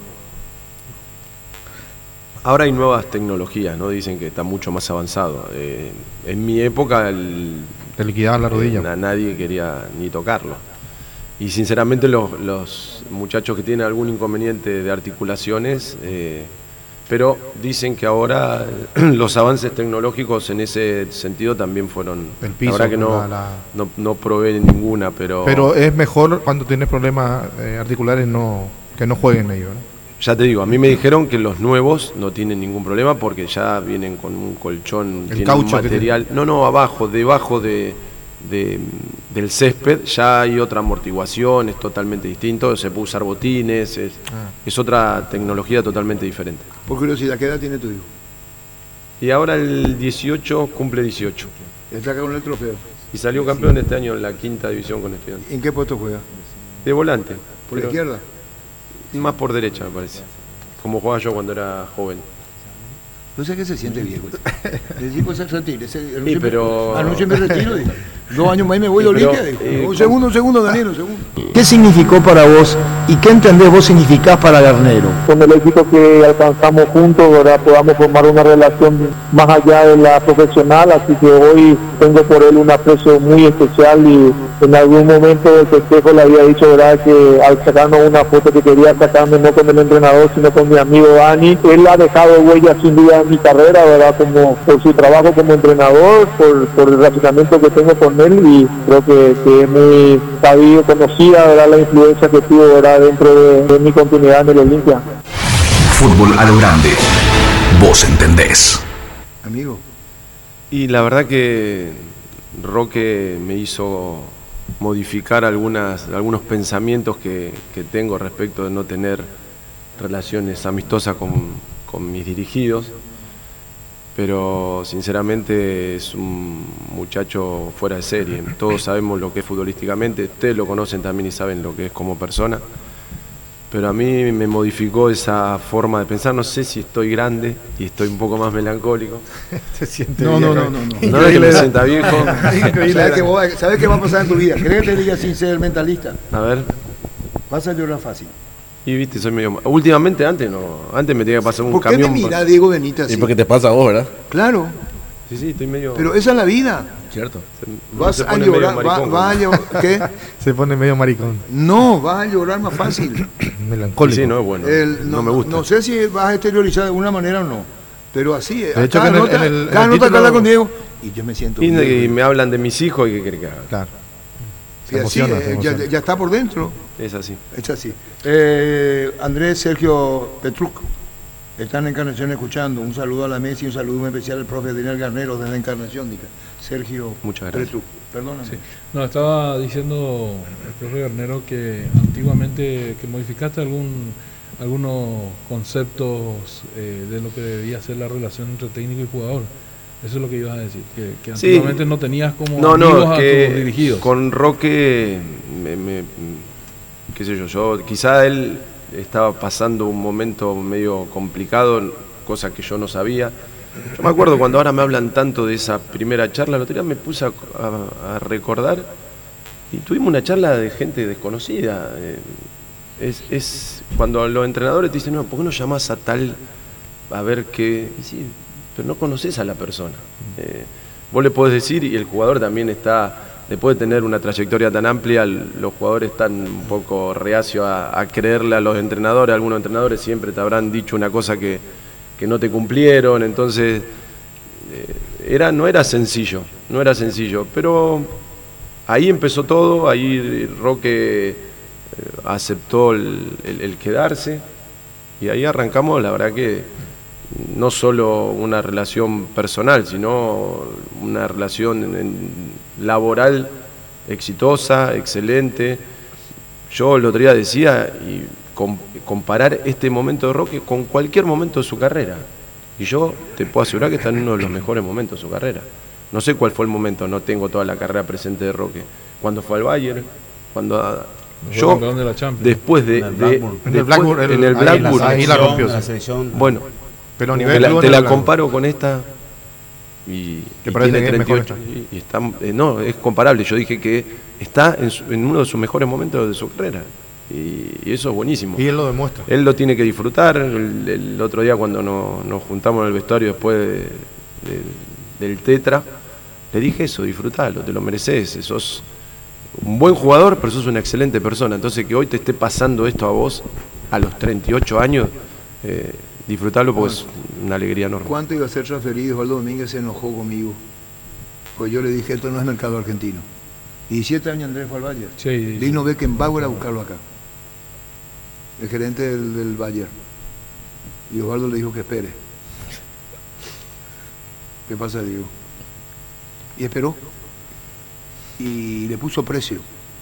Ahora hay nuevas tecnologías, ¿no? Dicen que está mucho más avanzado. Eh, en mi época el, Te liquidaba la rodilla. eh, na- nadie quería ni tocarlo. Y sinceramente los, los muchachos que tienen algún inconveniente de articulaciones, eh, pero dicen que ahora los avances tecnológicos en ese sentido también fueron... El piso, la verdad que no, la- la- no, no probé ninguna, pero, Pero es mejor cuando tienes problemas eh, articulares no que no jueguen ellos, ¿no? ya te digo, a mí me dijeron que los nuevos no tienen ningún problema porque ya vienen con un colchón, El tienen caucho un que material... No, no, abajo, debajo de... de- del césped ya hay otra amortiguación, es totalmente distinto, se puede usar botines, es, Ah. es otra tecnología totalmente diferente. Por curiosidad, ¿qué edad tiene tu hijo? Y ahora el dieciocho cumple dieciocho Está acá con el trofeo. y salió campeón este año en la quinta división con Estudiantes. ¿En qué puesto juega? De volante, ¿Por la pero izquierda? más por derecha me parece, como jugaba yo cuando era joven. No sé qué se siente viejo. Le digo, se retire. se- Sí, anuncie- pero- Anuncie me retiro. dijo. Dos años más y me voy Sí, de pero, Olimpia. dijo. eh, un con- segundo, un segundo, Daniel, un segundo. ¿Qué significó para vos y qué entendés vos significás para Garnero? Con el éxito que alcanzamos juntos, ¿verdad? Podamos formar una relación más allá de la profesional, así que hoy tengo por él un aprecio muy especial y en algún momento del festejo le había dicho, ¿verdad?, que al sacarnos una foto que quería sacarme no con el entrenador, sino con mi amigo Dani. Él ha dejado huella sin duda en mi carrera, ¿verdad?, como por su trabajo como entrenador, por, por el relacionamiento que tengo con él y creo que, que es muy sabido, conocida, ¿verdad?, la influencia que tuvo, ¿verdad?, dentro de, de mi continuidad en el Olimpia. Fútbol a lo grande. Vos entendés. Amigo, Y la verdad que Roque me hizo modificar algunas, algunos pensamientos que, que tengo respecto de no tener relaciones amistosas con, con mis dirigidos, pero sinceramente es un muchacho fuera de serie. Todos sabemos lo que es futbolísticamente, ustedes lo conocen también y saben lo que es como persona, pero a mí me modificó esa forma de pensar. No sé si estoy grande y estoy un poco más melancólico. Se siente No, viejo. no, no, no, no. No es que me sienta viejo. ¿sabes qué, vos- ¿sabés qué va a pasar en tu vida? ¿Crees que te diga sin ser mentalista? A ver, Vas a llorar fácil. Y viste, soy medio... Últimamente, antes no. Antes me tenía que pasar un ¿Por qué camión. me mira Diego Benítez así? Y porque te pasa a vos, ¿verdad? Claro, Sí, sí, estoy medio... pero esa es la vida. Cierto. Uno Vas se a pone medio llorar, va- maricón, vas a llorar, ¿qué? Se pone medio maricón. No, vas a llorar más fácil. Melancólico. Sí, no es bueno. El- no, me gusta. No sé si vas a exteriorizar de alguna manera o no, pero así es. De hecho, Cada que en el- nota, en el- en cada el nota que título- habla con Diego, y yo me siento Y, bien. y me hablan de mis hijos y qué quiere que haga. Claro. Sí, Se así emociona, es, se ya, emociona. ya está por dentro. Es así. Es así. Eh, Andrés Sergio Petruc, están en Encarnación escuchando. Un saludo a la mesa y un saludo muy especial al profe Daniel Garnero desde Encarnación. Dica. Sergio Muchas gracias. Petruc. Perdóname. Sí. No, estaba diciendo el profe Garnero que antiguamente que modificaste algún algunos conceptos eh, de lo que debía ser la relación entre técnico y jugador. Eso es lo que ibas a decir, que, que Sí. antiguamente no tenías como No, amigos no, a que tus dirigidos. con Roque, me, me- qué sé yo, yo, quizá él estaba pasando un momento medio complicado, cosa que yo no sabía. Yo me acuerdo cuando ahora me hablan tanto de esa primera charla, el otro día me puse a, a- a recordar y tuvimos una charla de gente desconocida. eh, Es, es cuando los entrenadores te dicen, no, ¿por qué no llamás a tal a ver qué? Y sí, pero no conoces a la persona. Eh, vos le podés decir, y el jugador también está, después de tener una trayectoria tan amplia, los jugadores están un poco reacios a, a creerle a los entrenadores. Algunos entrenadores siempre te habrán dicho una cosa que, que no te cumplieron, entonces eh, era, no era sencillo, no era sencillo, pero ahí empezó todo, ahí Roque aceptó el, el- el quedarse y ahí arrancamos, la verdad que no solo una relación personal, sino una relación en- en laboral exitosa, excelente. Yo el otro día decía, y com- comparar este momento de Roque con cualquier momento de su carrera, y yo te puedo asegurar que está en uno de los mejores momentos de su carrera. No sé cuál fue el momento, no tengo toda la carrera presente de Roque. Cuando fue al Bayern, cuando... Fue Yo, campeón de la Champions. después de... En el de- Blackburn. En el después- Blackburn, el- en el ahí la- Blackburn. ahí la rompió, La sí. selección. Bueno, Pero a te nivel la, club te en la el Blackburn. comparo con esta y, ¿Te y parece tiene que es mejor treinta y ocho y, y está, eh, no, es comparable. Yo dije que está en, su- en uno de sus mejores momentos de su carrera y, y eso es buenísimo. Y él lo demuestra. Él lo tiene que disfrutar. El, el otro día cuando nos, nos juntamos en el vestuario después de- de- del Tetra, le dije eso, disfrutalo, te lo mereces, sos un buen jugador, pero sos una excelente persona. Entonces que hoy te esté pasando esto a vos a los treinta y ocho años, eh, disfrutarlo porque es una alegría enorme. ¿Cuánto iba a ser transferido? Osvaldo Domínguez se enojó conmigo. Pues yo le dije, esto no es mercado argentino. diecisiete años Andrés fue al Bayern. Sí, sí, sí. Vino Beckenbauer a buscarlo acá. El gerente del, del Bayern. Y Osvaldo le dijo que espere. ¿Qué pasa, Diego? Y esperó. Y le puso precio.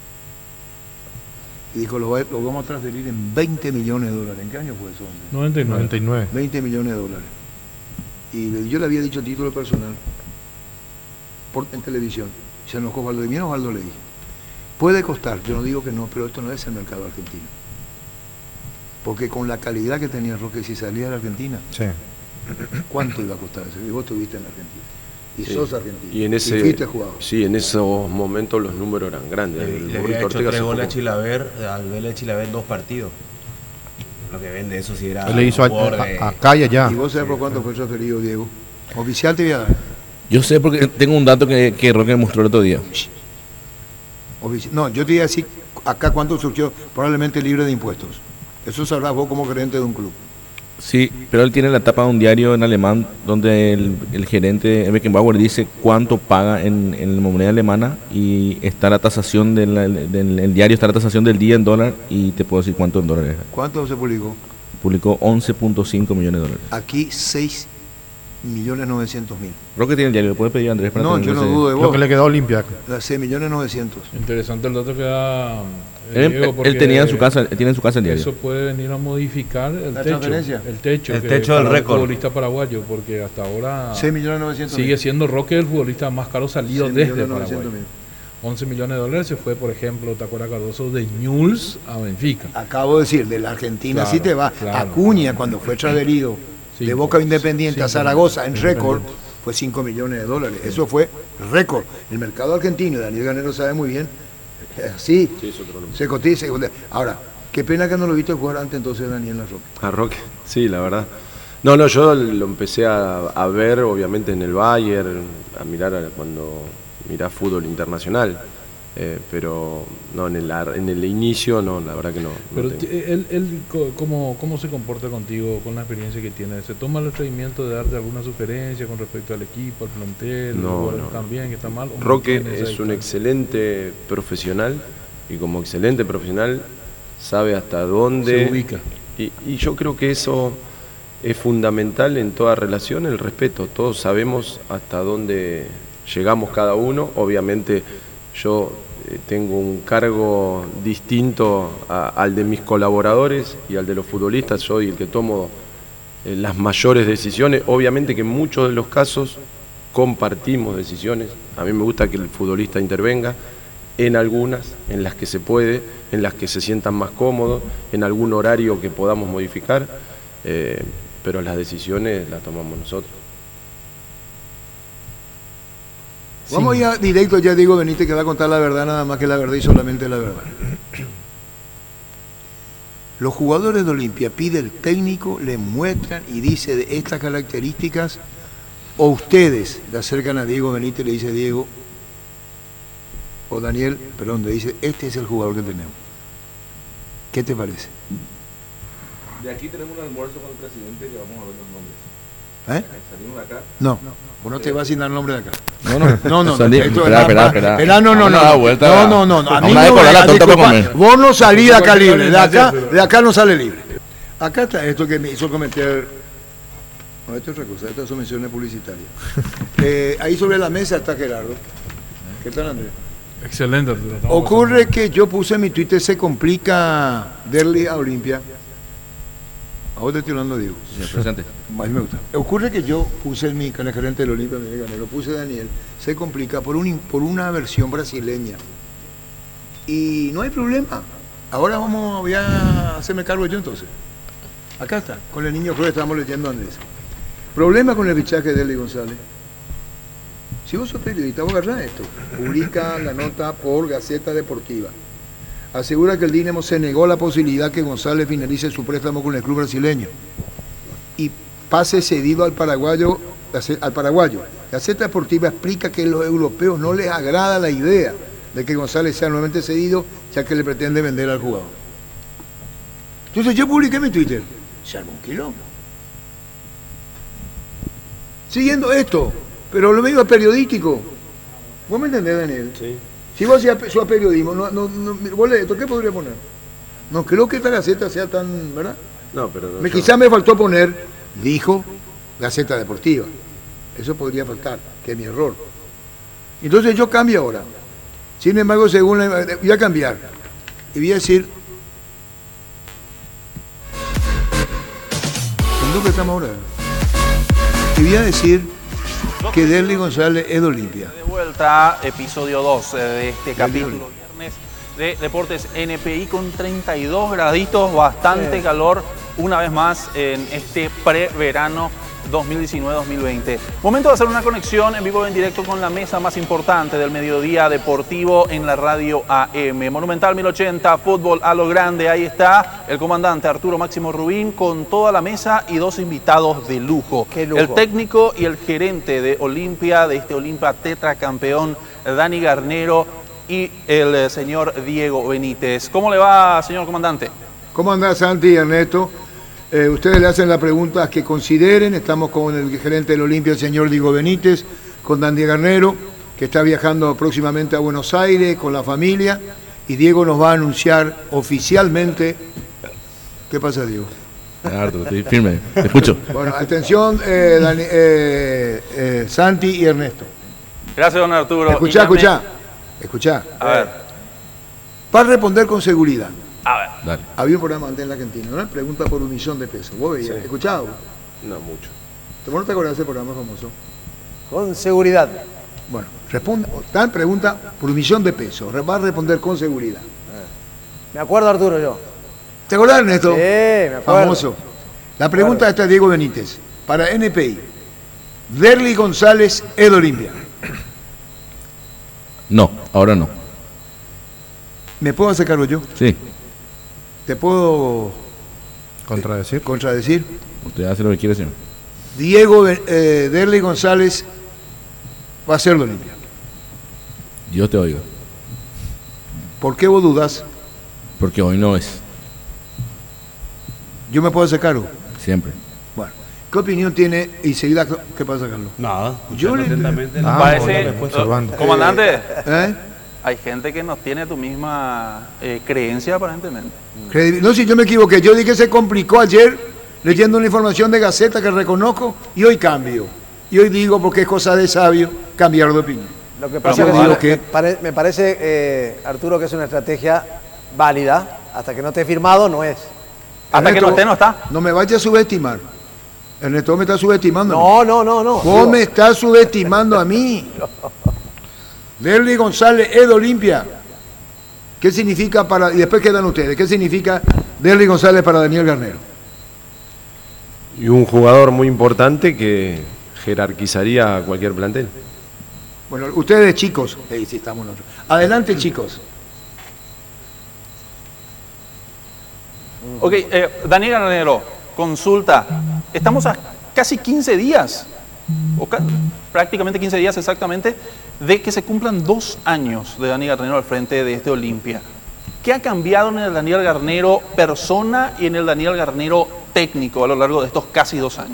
Y dijo, lo, va- lo vamos a transferir en veinte millones de dólares. ¿En qué año fue eso, hombre? noventa y nueve. noventa y nueve. veinte millones de dólares. Y le- yo le había dicho a título personal por, en televisión. Se enojó Osvaldo. Y bien Osvaldo le dije, puede costar, yo no digo que no, pero esto no es el mercado argentino. Porque con la calidad que tenía Roque, si salía de la Argentina, Sí. ¿cuánto iba a costar eso? Y vos estuviste en la Argentina. Y Sí. sos argentino. Y en ese, fuiste jugador. sí, en esos momentos los números eran grandes. Le, El le Burrito había hecho Ortega tres hace goles a poco- Chilaver, al Vélez Chilaver en dos partidos. Lo que vende eso sí era. Él le hizo a, un jugador de- a- acá y allá. ¿Y vos sabés por cuánto fue transferido, Diego? Oficial te voy a dar. Yo sé porque tengo un dato que, que Roque me mostró el otro día. Ofici- No, yo te iba a decir acá cuánto surgió, probablemente libre de impuestos. Eso sabrás vos como gerente de un club. Sí, pero él tiene la tapa de un diario en alemán donde el, el gerente Beckenbauer dice cuánto paga en, en la moneda alemana y está la tasación del, del el diario, está la tasación del día en dólar y te puedo decir cuánto en dólares. ¿Cuánto se publicó? Publicó once punto cinco millones de dólares. Aquí seis millones novecientos mil. Roque tiene el diario, ¿le puede pedir a Andrés para No, tener yo no ese- dudo de Lo vos. que le quedó a Olimpia. seis millones novecientos. Interesante el dato que da eh, Él, Diego, él porque tenía en su casa, él tiene en su casa el diario. eso puede venir a modificar el ¿La techo, transferencia? el techo, El que techo del para el récord. futbolista paraguayo, porque hasta ahora seis millones novecientos mil. sigue siendo Roque el futbolista más caro salido seis desde millones Paraguay. novecientos mil. once millones de dólares se fue, por ejemplo, Tacuara Cardoso de Newell's a Benfica. Acabo de decir, de la Argentina Claro, sí te va. claro. Acuña, cuando fue transferido de Cinco. Boca Independiente a Cinco. Zaragoza en récord, Independiente. fue cinco millones de dólares. Eso fue récord. El mercado argentino, Daniel Ganero sabe muy bien, eh, así Sí, es otro número. se cotiza. Ahora, Qué pena que no lo viste jugar antes entonces, Daniel Larroque. A Roque, sí, la verdad. No, no, yo lo empecé a, a ver, obviamente, en el Bayern, a mirar a- cuando mirás fútbol internacional. Eh, pero no, en el, ar- en el inicio, no, la verdad que no. no Pero tengo. t- él, él co- ¿cómo, ¿cómo se comporta contigo con la experiencia que tiene? ¿Se toma el atrevimiento de darte alguna sugerencia con respecto al equipo, al plantel, No, los jugadores no. que están bien, que están mal? ¿O no Roque tiene esa es un distancia? excelente profesional y como excelente profesional sabe hasta dónde... Se ubica. Y, y yo creo que eso es fundamental en toda relación, el respeto. Todos sabemos hasta dónde llegamos cada uno. Obviamente yo eh, tengo un cargo distinto a- al de mis colaboradores y al de los futbolistas. Soy el que tomo eh, las mayores decisiones. Obviamente que en muchos de los casos compartimos decisiones. A mí me gusta que el futbolista intervenga en algunas, en las que se puede, en las que se sientan más cómodos, en algún horario que podamos modificar, eh, pero las decisiones las tomamos nosotros. Vamos ya directo, ya digo Benítez que va a contar la verdad, nada más que la verdad y solamente la verdad. Los jugadores de Olimpia pide el técnico, le muestran y dice de estas características, o ustedes le acercan a Diego Benítez y le dice Diego, o Daniel, perdón, le dice, este es el jugador que tenemos. ¿Qué te parece? De aquí tenemos un almuerzo con el presidente que vamos a ver los nombres. ¿Eh? Salimos de acá. No, vos no te vas sin dar nombre de acá. No, no. No, no, Salí- no, esto espera, es espera, nada- espera. espera, no, no, Vamos no, a dar no, vuelta. no, no, no, no, a mí Vamos a no decorar me- la torta para disculpa, comer. vos no salís de acá libre, de acá, de acá no sale libre. Acá está esto que me hizo cometer, no, esto es otra cosa, estas son menciones publicitarias. Eh, ahí sobre la mesa está Gerardo. ¿Qué tal, Andrés? Excelente, Arturo. estamos Ocurre pasando. que yo puse en mi Twitter, se complica Derli a Olimpia. A vos te estoy hablando, digo. Señor presente. A mí me gusta. Ocurre que yo puse en mi con el gerente del Olimpia, Miguel Ganero, puse Daniel, se complica por, un, por una versión brasileña. Y no hay problema. Ahora vamos, voy a hacerme cargo yo entonces. Acá está, con el niño Flores estamos leyendo Andrés. Problema con el fichaje de Eli González. Si vos sos periodista, vos agarrás esto. Publica la nota por Gaceta Deportiva. Asegura que el Dinamo se negó la posibilidad que González finalice su préstamo con el club brasileño y pase cedido al paraguayo. Al paraguayo. Gaceta Deportiva explica que a los europeos no les agrada la idea de que González sea nuevamente cedido, ya que le pretende vender al jugador. Entonces yo publiqué en mi Twitter. Se armó un quilombo. Siguiendo esto, pero lo medio periodístico. ¿Vos me entendés, Daniel? Sí. Si vos hacías su periodismo, no, no, no, vos lees esto, ¿qué podría poner? No creo que esta Gaceta sea tan, ¿verdad? No, pero no, Me, yo- quizá me faltó poner, dijo Gaceta Deportiva. Eso podría faltar, que es mi error. Entonces yo cambio ahora. Sin embargo, según la, voy a cambiar. Y voy a decir. ¿En dónde estamos ahora? Y voy a decir que Derli González es de Olimpia. De vuelta, episodio dos de este capítulo viernes de Deportes N P I con treinta y dos graditos, bastante calor una vez más en este pre-verano dos mil diecinueve dos mil veinte. Momento de hacer una conexión en vivo y en directo con la mesa más importante del mediodía deportivo en la radio A M. Monumental mil ochenta, fútbol a lo grande, ahí está el comandante Arturo Máximo Rubín con toda la mesa y dos invitados de lujo. Qué lujo. El técnico y el gerente de Olimpia, de este Olimpia tetracampeón, Dani Garnero, y el eh, señor Diego Benítez. ¿Cómo le va, señor comandante? ¿Cómo andás, Santi y Ernesto? Eh, ustedes le hacen las preguntas que consideren. Estamos con el gerente del Olimpia, el señor Diego Benítez, con Dani Garnero, que está viajando próximamente a Buenos Aires con la familia, y Diego nos va a anunciar oficialmente. ¿Qué pasa, Diego? Ah, Arturo, estoy firme. Te escucho. Bueno, atención, eh, Dani- eh, eh, Santi y Ernesto. Gracias, don Arturo. Escuchá, Y también- escuchá, escuchá. A ver, Para responder con seguridad. a ver. Dale. Había un programa antes en la Argentina, ¿no? Pregunta por un millón de pesos. ¿Vos veías? Sí. ¿Escuchado? No mucho. ¿Vos no te acordás de ese programa famoso? Con seguridad. Bueno, responda, tal pregunta por un millón de pesos. Va a responder con seguridad. Me acuerdo, Arturo, yo. ¿Te acordás, Ernesto? Sí, me acuerdo. Famoso. La pregunta está de Diego Benítez. Para N P I, Derli González es de Olimpia. No, ahora no. ¿Me puedo hacer cargo yo? Sí. ¿Te puedo contradecir? contradecir? Usted hace lo que quiere, señor. Diego eh, Derley González va a ser de Olimpia. Dios te oiga. ¿Por qué vos dudas? Porque hoy no es. ¿Yo me puedo hacer cargo? Siempre. Bueno, ¿qué opinión tiene? Y seguida, ¿qué pasa, Carlos? Nada, Yo le- atentamente. Ah, Parece, bueno, observando. comandante, ¿Eh? hay gente que no tiene tu misma eh, creencia aparentemente. Credibil- No, si yo me equivoqué, yo dije que se complicó ayer leyendo una información de Gaceta que reconozco y hoy cambio. Y hoy digo, porque es cosa de sabio, cambiar de opinión. Lo que pasa Pero es que, digo me, que- pare- me parece, eh, Arturo, que es una estrategia válida. Hasta que no esté firmado, no es. Hasta que no esté, no está. No me vayas a subestimar. Ernesto, me está subestimando. No, no, no, no. Vos Digo, me estás subestimando a mí. Derley González es de Olimpia. ¿Qué significa para, y después quedan ustedes, qué significa Derley González para Daniel Garnero? Y un jugador muy importante que jerarquizaría a cualquier plantel. Bueno, ustedes chicos, ahí sí estamos nosotros. Adelante, chicos. Ok, eh, Daniel Garnero, consulta. Estamos a casi quince días, o ca- prácticamente quince días exactamente, de que se cumplan dos años de Daniel Garnero al frente de este Olimpia. ¿Qué ha cambiado en el Daniel Garnero persona y en el Daniel Garnero técnico a lo largo de estos casi dos años?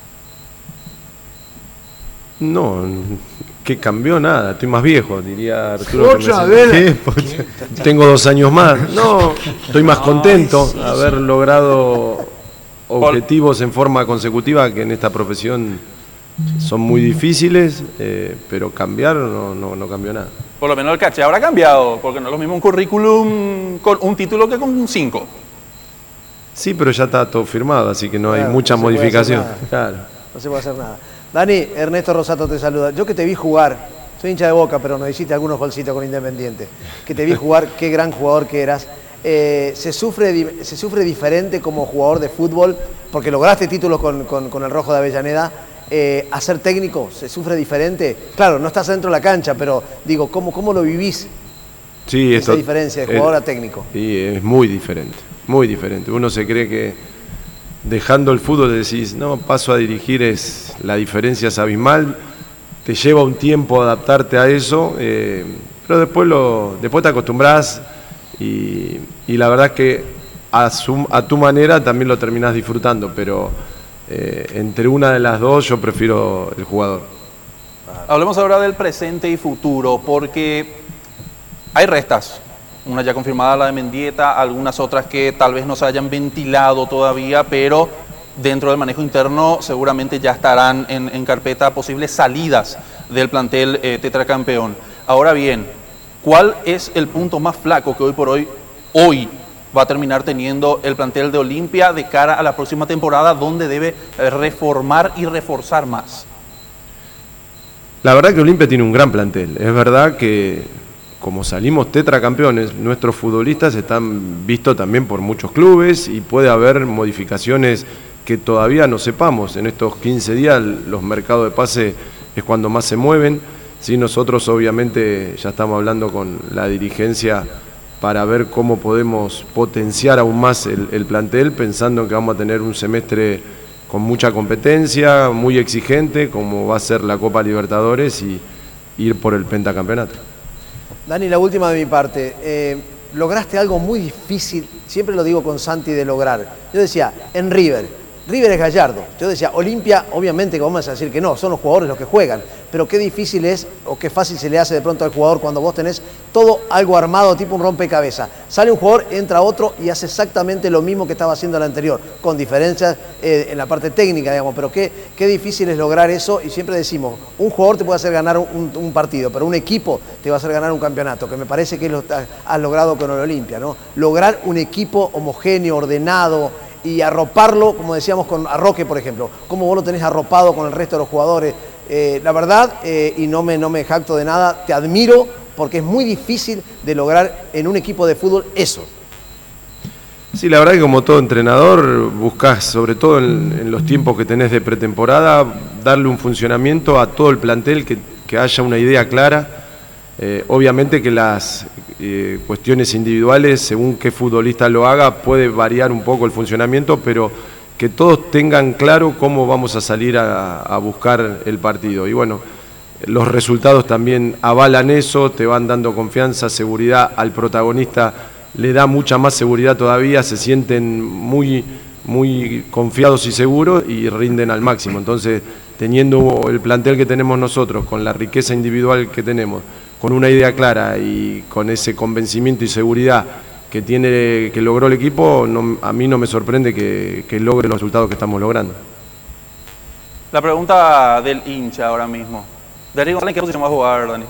No, que cambió nada, estoy más viejo, diría Arturo. que me Otra sen- vez. ¿Qué? Porque tengo dos años más. No, estoy más contento de haber logrado objetivos en forma consecutiva, que en esta profesión son muy difíciles, eh, pero cambiar no, no, no cambió nada. Por lo menos el caché habrá cambiado, porque no es lo mismo un currículum con un título que con un cinco. Sí, pero ya está todo firmado, así que no hay Claro, mucha no se puede modificación. hacer nada. Claro. no se puede hacer nada. Dani, Ernesto Rosato te saluda. Yo que te vi jugar, soy hincha de Boca, pero nos hiciste algunos golcitos con Independiente. Que te vi jugar, qué gran jugador que eras. Eh, ¿se, sufre, di- ¿Se sufre diferente como jugador de fútbol? Porque lograste títulos con, con- con el Rojo de Avellaneda. Eh, ¿A ser técnico se sufre diferente? Claro, no estás dentro de la cancha, pero digo, ¿cómo, cómo lo vivís? Sí, Esa esto- diferencia de eh, jugador a técnico. Y es muy diferente, muy diferente. Uno se cree que dejando el fútbol decís, no, paso a dirigir, es la diferencia es abismal, te lleva un tiempo adaptarte a eso, eh, pero después, lo, después te acostumbras y, y la verdad es que a, su- a tu manera también lo terminás disfrutando, pero eh, entre una de las dos yo prefiero el jugador. Hablemos ahora del presente y futuro, porque hay restas. Una ya confirmada, la de Mendieta, algunas otras que tal vez no se hayan ventilado todavía, pero dentro del manejo interno seguramente ya estarán en, en carpeta posibles salidas del plantel eh, tetracampeón. Ahora bien, ¿cuál es el punto más flaco que hoy por hoy, hoy va a terminar teniendo el plantel de Olimpia de cara a la próxima temporada, donde debe eh, reformar y reforzar más? La verdad que Olimpia tiene un gran plantel. Es verdad que como salimos tetracampeones, nuestros futbolistas están vistos también por muchos clubes y puede haber modificaciones que todavía no sepamos. En estos quince días los mercados de pase es cuando más se mueven. Sí, nosotros obviamente ya estamos hablando con la dirigencia para ver cómo podemos potenciar aún más el, el plantel, pensando en que vamos a tener un semestre con mucha competencia, muy exigente, como va a ser la Copa Libertadores y ir por el pentacampeonato. Dani, la última de mi parte. Eh, lograste algo muy difícil, siempre lo digo con Santi, de lograr. Yo decía, en River, River es Gallardo. Yo decía, Olimpia, obviamente que vamos a decir que no, son los jugadores los que juegan, pero qué difícil es o qué fácil se le hace de pronto al jugador cuando vos tenés todo algo armado, tipo un rompecabezas. Sale un jugador, entra otro y hace exactamente lo mismo que estaba haciendo el anterior, con diferencias eh, en la parte técnica, digamos, pero qué, qué difícil es lograr eso. Y siempre decimos, un jugador te puede hacer ganar un, un partido, pero un equipo te va a hacer ganar un campeonato, que me parece que lo has logrado con el Olimpia, ¿no? Lograr un equipo homogéneo, ordenado, y arroparlo, como decíamos con Arroque, por ejemplo, cómo vos lo tenés arropado con el resto de los jugadores. Eh, la verdad, eh, y no me, no me jacto de nada, te admiro, porque es muy difícil de lograr en un equipo de fútbol eso. Sí, la verdad que como todo entrenador buscás, sobre todo en, en los tiempos que tenés de pretemporada, darle un funcionamiento a todo el plantel, que, que haya una idea clara. Eh, obviamente que las, eh, cuestiones individuales, según qué futbolista lo haga, puede variar un poco el funcionamiento, pero que todos tengan claro cómo vamos a salir a, a buscar el partido. Y bueno, los resultados también avalan eso, te van dando confianza, seguridad, al protagonista le da mucha más seguridad todavía, se sienten muy, muy confiados y seguros y rinden al máximo. Entonces, teniendo el plantel que tenemos nosotros, con la riqueza individual que tenemos, con una idea clara y con ese convencimiento y seguridad que tiene, que logró el equipo, no, a mí no me sorprende que, que logre los resultados que estamos logrando. La pregunta del hincha ahora mismo. Darío, ¿en qué posición va a jugar, Dani?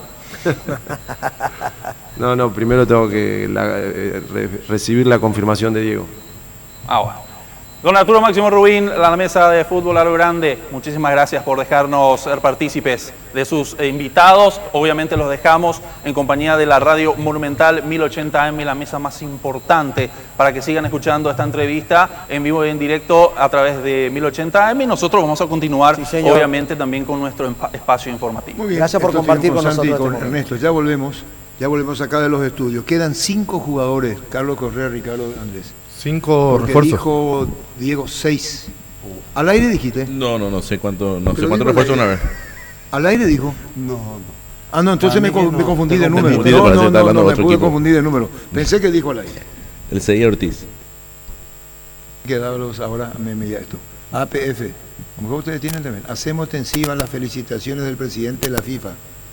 No, no, primero tengo que la, eh, re, recibir la confirmación de Diego. Ah, bueno. Don Arturo Máximo Rubín, la mesa de fútbol a lo grande, muchísimas gracias por dejarnos ser partícipes de sus invitados. Obviamente los dejamos en compañía de la Radio Monumental mil ochenta A M, la mesa más importante, para que sigan escuchando esta entrevista en vivo y en directo a través de mil ochenta A M. Y nosotros vamos a continuar, sí, obviamente, también con nuestro espacio informativo. Muy bien. Gracias por compartir con, con nosotros. Con Ernesto, ya volvemos, ya volvemos acá de los estudios. Quedan cinco jugadores, Carlos Correa, Ricardo Andrés. Cinco Porque refuerzos. dijo Diego seis. ¿Al aire dijiste? No, no, no sé cuánto, no sé cuántos refuerzos van a ver. ¿Al aire dijo? No, no. Ah, no, entonces me, no. me confundí Te de número. confundí, No, parece no, que está no, hablando no, de me otro pude equipo. confundir de número. Pensé que dijo al aire. El Seguí Ortiz. Quedaros ahora, me mira esto. A P F, como ustedes tienen también, hacemos extensivas las felicitaciones del presidente de la FIFA,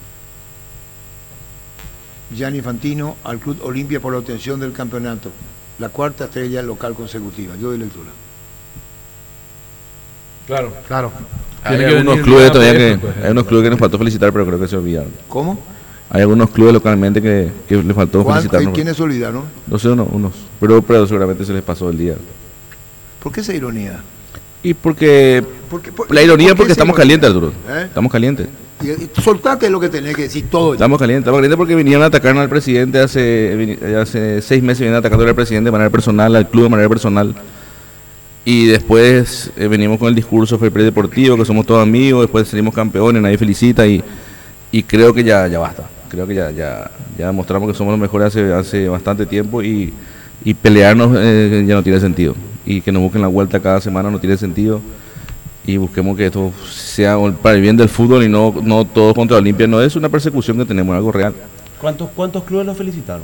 Gianni Infantino, al Club Olimpia por la obtención del campeonato, la cuarta estrella local consecutiva. Yo doy lectura. Claro. Claro. Hay Tiene que algunos venir clubes la todavía A P que, F, pues. hay unos clubes que nos faltó felicitar, pero creo que se olvidaron. ¿Cómo? Hay algunos clubes localmente que, que les faltó ¿Cuál- felicitarnos. ¿Quiénes se olvidaron? No sé, unos, unos. Pero, pero seguramente se les pasó el día. ¿Por qué esa ironía? Y porque... ¿Por qué- por- La ironía por qué porque esa estamos ironía? calientes, Arturo. ¿Eh? Estamos calientes. Y, y soltate lo que tenés que decir todo. Estamos calientes, estamos calientes porque vinieron a atacarnos al presidente hace, vini- hace seis meses, vinieron atacando al presidente de manera personal, al club de manera personal. Y después eh, venimos con el discurso fair play deportivo, que somos todos amigos, después salimos campeones, nadie felicita y, y creo que ya, ya basta. Creo que ya, ya, ya demostramos que somos los mejores hace, hace bastante tiempo y, y pelearnos eh, ya no tiene sentido. Y que nos busquen la vuelta cada semana no tiene sentido. Y busquemos que esto sea para el bien del fútbol y no, no todos contra Olimpia. No es una persecución que tenemos, es algo real. ¿Cuántos, cuántos clubes lo felicitaron?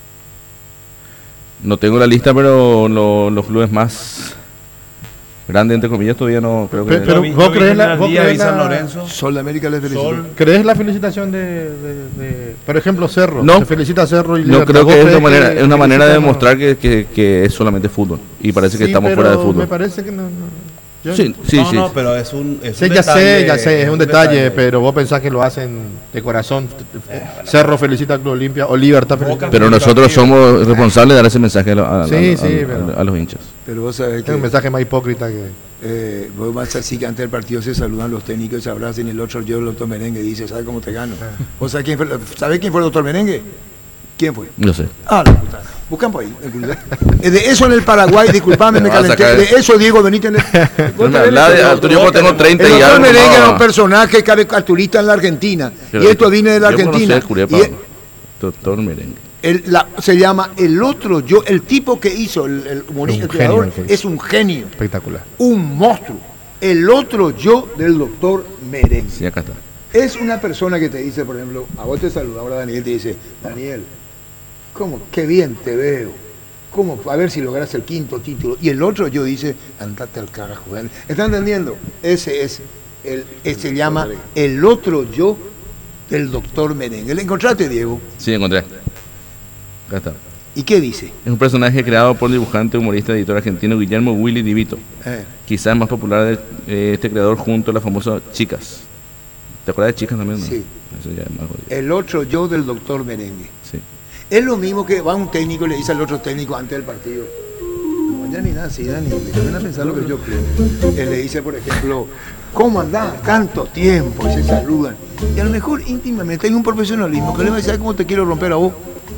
No tengo la lista, pero lo- los clubes más grandes, entre comillas, todavía no creo que... Pe- pero Yo vi- vos yo vi crees la- General vos Díaz crees y San la- Lorenzo. Sol de América les felicito. Sol. ¿Crees la felicitación de, de- de- por ejemplo, Cerro? No. Se felicita a Cerro y No Libertad. creo ¿Vos que es crees una manera, es una manera de felicitan a- demostrar que, que, que es solamente fútbol. Y parece que Sí, estamos pero fuera de fútbol. Me parece que no. no. Yo- Sí, sí, no, sí. no, pero es un, es Sí, un ya sé, detalle, ya sé, es un detalle, pero vos pensás que lo hacen de corazón. Cerro felicita al Club Olimpia o Libertad felicita. Pero nosotros somos responsables de dar ese mensaje a, lo- a- Sí, a- sí, a- pero- a los hinchas. Pero vos sabés Es que un mensaje más hipócrita que. eh, vos vas así que antes del partido se saludan los técnicos y se abrazan y el otro yo el doctor Merengue dice, ¿sabes cómo te gano? ¿Vos sabés quién fue, ¿sabés quién fue el doctor Merengue? ¿Quién fue? No sé. Ah, la puta. Buscan por ahí. Eh, De eso en el Paraguay, disculpame, me Me vas a calenté. sacar- De eso, Diego Benítez. No me habla de Arturo, yo tengo treinta El y doctor algo. Merengue era un no. personaje caricaturista en la Argentina. Pero y esto viene de la yo conocí Argentina. a Curiapa, Y es- doctor Merengue. el- la- se llama El Otro Yo. El tipo que hizo el, el humorista, Un el creador, genio, el que es un genio, Espectacular. un monstruo. El Otro Yo del doctor Merengue. Sí, acá está. Es una persona que te dice, por ejemplo, a vos te saluda ahora Daniel, te dice, Daniel, ¿cómo? Qué bien te veo. ¿Cómo? A ver si logras el quinto título. Y el otro yo dice, andate al carajo. ¿Ven? ¿Están entendiendo? Ese es, el, ese se llama El Otro Yo del doctor Merengue. ¿Le encontraste, Diego? Sí, encontré. Acá está. ¿Y qué dice? Es un personaje creado por el dibujante, humorista, editor argentino Guillermo Willy Di Vito. Eh, Quizás más popular de eh, este creador junto a la famosa Chicas. ¿Te acuerdas de Chicas también? No? Sí. Eso ya es más jodido. El Otro Yo del doctor Merengue. Sí. Es lo mismo que va un técnico y le dice al otro técnico antes del partido. No, ya ni nada así, Dani, déjame a pensar lo que yo creo. Él le dice, por ejemplo, ¿cómo andás? Tanto tiempo, y se saludan. Y a lo mejor íntimamente hay un profesionalismo que le va a decir, ¿cómo te quiero romper a vos?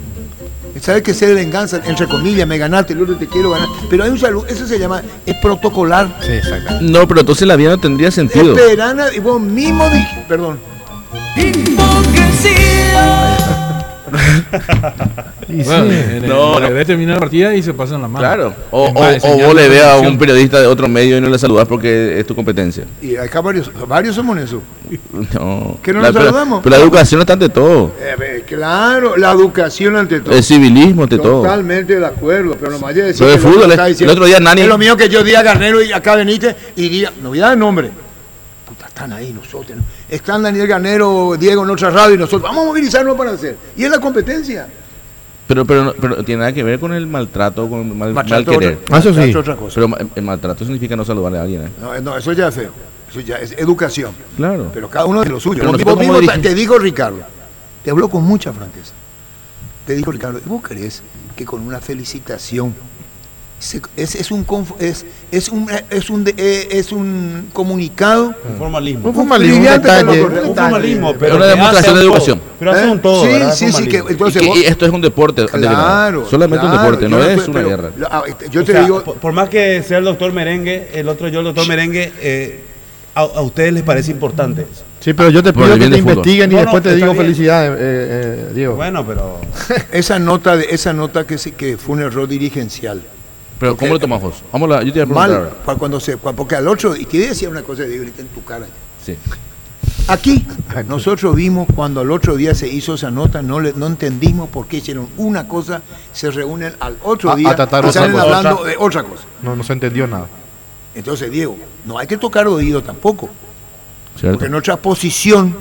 Sabes que ser venganza, entre comillas, me ganaste, el otro te quiero ganar. Pero hay un saludo, eso se llama, es protocolar. Sí, exacto. No, pero entonces la vida no tendría sentido. Esperana, y vos mismo dijiste, perdón. Y Bueno, sí. en el- No, en el- no. termina la partida y se pasan las manos. Claro. O, Es o, más, o enseñando vos le veas a un televisión. periodista de otro medio y no le saludás porque es tu competencia. Y acá varios, varios somos eso. No. ¿Que no La- nos pero, saludamos? pero la educación está ante todo. Eh, eh, claro, la educación ante todo. El civilismo ante todo. Totalmente de acuerdo, pero no me vaya a decir Lo de que el otro fútbol, está el diciendo, otro día Nani- es lo mío que yo diga Garnero y acá veniste y diga, no voy a dar nombre. Puta, están ahí nosotros. ¿no? Están Daniel Garnero, Diego en otra radio y nosotros vamos a movilizarnos para hacer. Y es la competencia. Pero, pero, no- pero tiene nada que ver con el maltrato, con el mal, mal Maltrato, querer. otra- Ah, eso sí. maltrato, otra cosa. Pero ma- el maltrato significa no saludarle a alguien. ¿eh? No, no, eso ya es feo. Eso ya es educación. Claro. Pero cada uno de lo suyo. Pero Vos nosotros como mismo dirigentes- te digo, Ricardo, te hablo con mucha franqueza. Te digo, Ricardo, ¿vos crees que con una felicitación se- es, es, un, conf- es, es, un, es, un, de- eh, es un comunicado? Un formalismo. Un formalismo, un brillante para detalle. los correctos? Un formalismo, Detalle. pero una que demostración hace un de todo. educación. Pero hace ¿Eh? un todo, Sí, ¿verdad? sí, sí, que Formalismo. Y, entonces que- vos- y esto es un deporte. antes que nada. Claro, Solamente un claro, deporte, no yo es estoy- una pero- guerra. lo- ah, Yo O te sea, digo, por, por más que sea el doctor Merengue, el otro yo el doctor Merengue, eh, a, a ustedes les parece importante eso. Sí, pero yo te Por pido el que bien te del fútbol. investiguen y No, no, después te está digo bien. felicidades, eh, eh, Diego. Bueno, pero esa nota, de, esa nota que, se, que fue un error dirigencial. Pero ¿cómo lo tomas vos? Vamos a, yo te voy a preguntar Mal, ahora. pa- cuando se, pa- porque al otro, y te voy a decir una cosa, digo, ahorita en tu cara. Sí. Aquí, nosotros vimos cuando al otro día se hizo esa nota, no, le, no entendimos por qué hicieron una cosa, se reúnen al otro A- día a tratar y otra salen cosa. hablando de otra cosa. No, no se entendió nada. Entonces, Diego, no hay que tocar oído tampoco, ¿Cierto? porque nuestra posición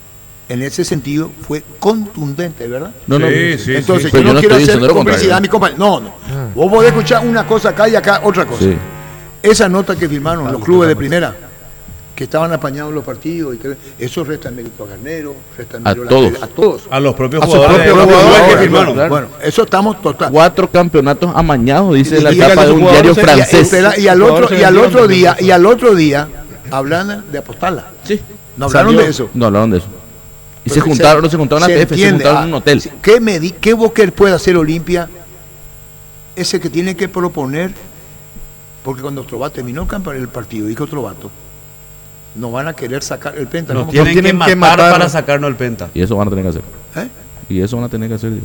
en ese sentido fue contundente, ¿verdad? No, no. Sí, sí, Entonces, Pero yo yo no no quiero estoy hacer diciendo lo complicidad a contrario. mi compañero. No, no. Vos podés escuchar una cosa acá y acá otra cosa. Sí. Esa nota que firmaron los clubes de primera, que estaban apañados los partidos, y que, eso resta mérito a Garnero, resta A mérito la- todos. a todos. a los propios A sus jugadores, propios a los jugadores jugadores que que firmaron. firmaron. Bueno, eso estamos total. Cuatro campeonatos amañados, dice Y- la y- tapa y- de un y- diario y- francés. espera, Y al Los otro, jugadores y al se otro vendieron día, también. y al otro día, hablan de apostarla. Sí. No hablaron Salió- de eso. No hablaron de eso. Y se Porque juntaron, no se juntaron en la P F, se entiende, juntaron ah, en un hotel. sí, ¿Qué, medi- ¿Qué Boquer puede hacer Olimpia? Ese que tiene que proponer, porque cuando Trovato terminó el campo- el partido, dijo Trovato, no van a querer sacar el penta. Nos ¿no? tienen, tienen que que matar, matar. para sacarnos el penta. Y eso van a tener que hacer. ¿Eh? Y eso van a tener que hacer.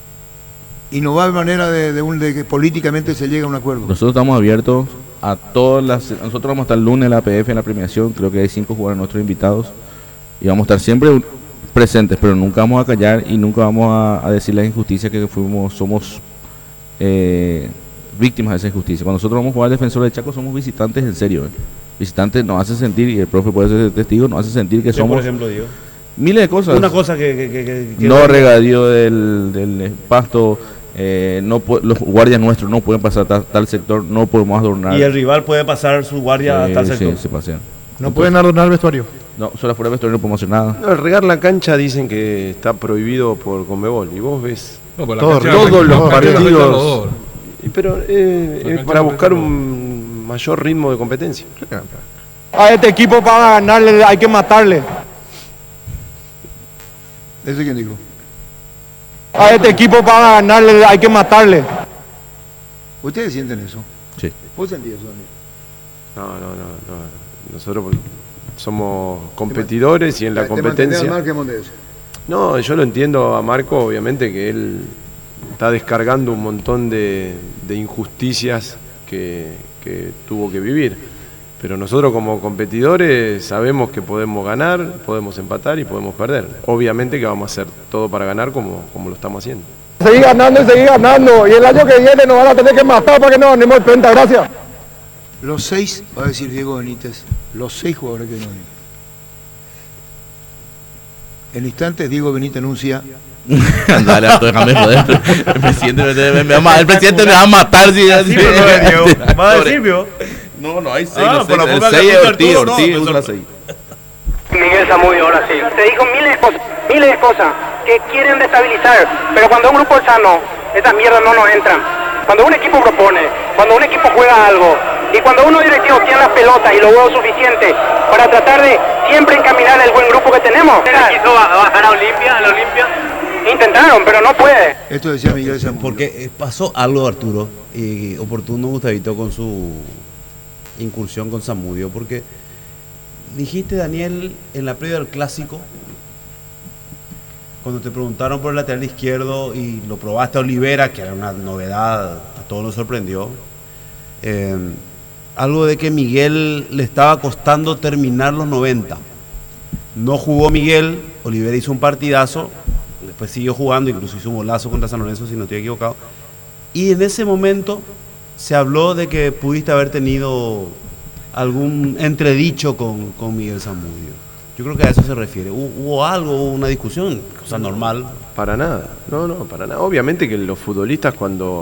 Y no va a haber manera de, de, un, de que políticamente se llegue a un acuerdo. Nosotros estamos abiertos a todas las... Nosotros vamos a estar el lunes en la P F en la premiación. Creo que hay cinco jugadores nuestros invitados. Y vamos a estar siempre presentes, pero nunca vamos a callar y nunca vamos a, a decir la injusticia que fuimos, somos eh, víctimas de esa injusticia. Cuando nosotros vamos a jugar Defensor de Chaco somos visitantes en serio. ¿eh? Visitantes nos hace sentir, y el profe puede ser testigo, nos hace sentir que Yo, somos por ejemplo, digo. miles de cosas. Una cosa que... que, que- que- que- No regadío del, del pasto, eh, no pu- los guardias nuestros no pueden pasar a tal, tal sector, no podemos adornar. Y el rival puede pasar su guardia Sí, a tal sí, sector. se pasean. No pueden adornar el vestuario. No, solo fuera de vestuario no podemos hacer nada. No, regar la cancha dicen que está prohibido por Conmebol. Y vos ves. No, pues la Todo- cancha- todos los la cancha la afecta a los partidos- dos. y Pero eh, La es cancha para no buscar afecta a un mayor ritmo de competencia. A este equipo para ganarle hay que matarle. ¿Ese quién dijo? A este equipo para ganarle hay que matarle. ¿Ustedes sienten eso? Sí. ¿Vos sentís eso, Daniel? No, no, no, no. Nosotros somos competidores y en la Te mantendés al competencia. margen de eso. No, yo lo entiendo a Marco, obviamente que él está descargando un montón de, de injusticias que, que tuvo que vivir. Pero nosotros como competidores sabemos que podemos ganar, podemos empatar y podemos perder. Obviamente que vamos a hacer todo para ganar como, como lo estamos haciendo. Seguir ganando y seguir ganando. Y el año que viene nos van a tener que matar para que nos ganemos el penta. Gracias. Los seis, va a decir Diego Benítez, los seis jugadores que no vienen. En instantes Diego Benítez anuncia, Dale, Arto, déjame joder. El presidente me, me- me va a- el presidente me va a matar si Sí, pero no es Diego. Va a decir, ¿vio? No, no hay seis. Ah, los por la seis, el poca que seis es apunta Ortiz, Arturo, no, Ortiz pues, usa la seis. Miguel Zamudio, ahora sí. Te dijo miles de cosas, miles de cosas que quieren destabilizar, pero cuando un grupo es sano, esas mierdas no nos entran. Cuando un equipo propone, cuando un equipo juega algo, y cuando uno directivo tiene las pelotas y los huevos suficientes para tratar de siempre encaminar el buen grupo que tenemos. ¿Quiso bajar a Olimpia, a la Olimpia? Intentaron, pero no puede. esto decía Miguel Zamudio. Porque eh, pasó algo, Arturo, y oportuno Gustavito con su incursión con Zamudio, porque dijiste, Daniel, en la previa del clásico cuando te preguntaron por el lateral izquierdo y lo probaste a Olivera, que era una novedad, a todos nos sorprendió, eh, algo de que Miguel le estaba costando terminar los noventa. No jugó Miguel, Olivera hizo un partidazo, después siguió jugando, incluso hizo un golazo contra San Lorenzo, si no estoy equivocado. Y en ese momento se habló de que pudiste haber tenido algún entredicho con, con Miguel Zamudio. Yo creo que a eso se refiere. ¿Hubo, hubo algo, hubo una discusión? Cosa normal. Para nada, no, no, para nada. Obviamente que los futbolistas cuando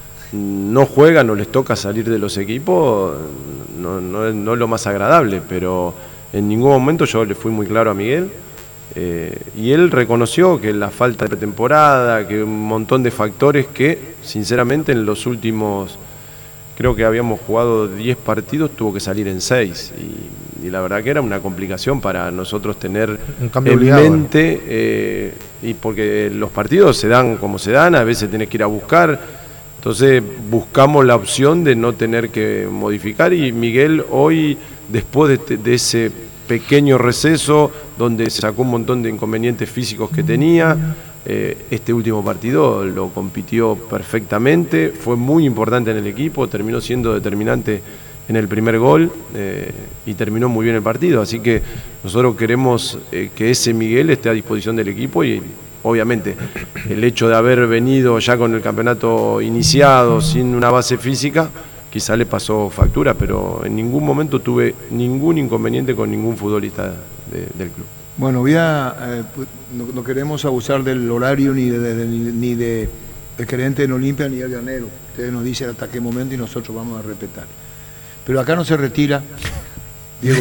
no juegan o les toca salir de los equipos, no, no, no es lo más agradable, pero en ningún momento yo le fui muy claro a Miguel. Eh, y él reconoció que la falta de pretemporada, que un montón de factores que, sinceramente, en los últimos, creo que habíamos jugado diez partidos, tuvo que salir en seis. Y, y la verdad que era una complicación para nosotros tener un cambio en obligado, mente, eh, y porque los partidos se dan como se dan, a veces tenés que ir a buscar. Entonces buscamos la opción de no tener que modificar, y Miguel hoy, después de, este, de ese pequeño receso donde se sacó un montón de inconvenientes físicos que tenía, eh, este último partido lo compitió perfectamente, fue muy importante en el equipo, terminó siendo determinante en el primer gol, eh, y terminó muy bien el partido, así que nosotros queremos eh, que ese Miguel esté a disposición del equipo, y obviamente el hecho de haber venido ya con el campeonato iniciado sin una base física quizá le pasó factura, pero en ningún momento tuve ningún inconveniente con ningún futbolista de, del club. Bueno, voy a, eh, no, no queremos abusar del horario ni de, de, de, ni de el gerente en Olimpia ni el granero. Ustedes nos dicen hasta qué momento y nosotros vamos a respetar. Pero acá no se retira Diego.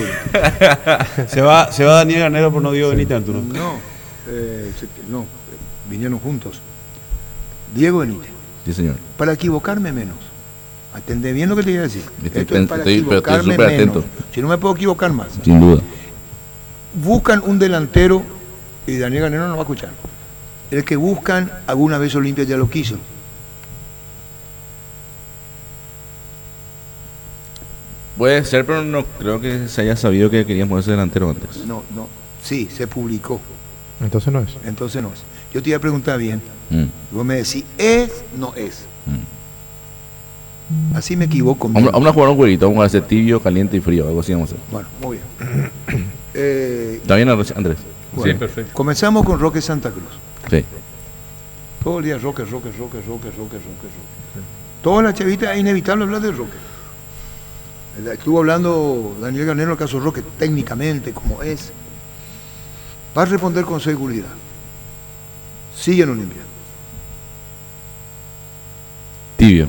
se va se va Daniel Garnero por no Diego Benítez, Arturo. No, eh, no, vinieron juntos. Diego Benítez. Sí, señor. Para equivocarme menos. Atendé bien lo que te iba a decir. Estoy, Esto es para estoy, equivocarme estoy menos. atento. Si no me puedo equivocar más. Sin duda. Buscan un delantero, y Daniel Garnero no va a escuchar. El que buscan, alguna vez Olimpia ya lo quiso. Puede ser, pero no creo que se haya sabido que queríamos ese delantero antes. No, no. Sí, se publicó. Entonces no es. Entonces no es. Yo te iba a preguntar bien. Mm. Vos me decís, ¿es? No es. Mm. Así me equivoco. Vamos, vamos a jugar un jueguito, vamos a hacer tibio, caliente y frío, algo así vamos a hacer. Bueno, muy bien. eh, ¿Está bien, Andrés? Bueno, sí, perfecto. Comenzamos con Roque Santa Cruz. Sí. Todo el día Roque, Roque, Roque, Roque, Roque, Roque, Roque. Toda la chavita es inevitable hablar de Roque. Estuvo hablando Daniel Garnero el caso Roque, técnicamente, como es. Va a responder con seguridad. Sigue en Olimpia. Tibio.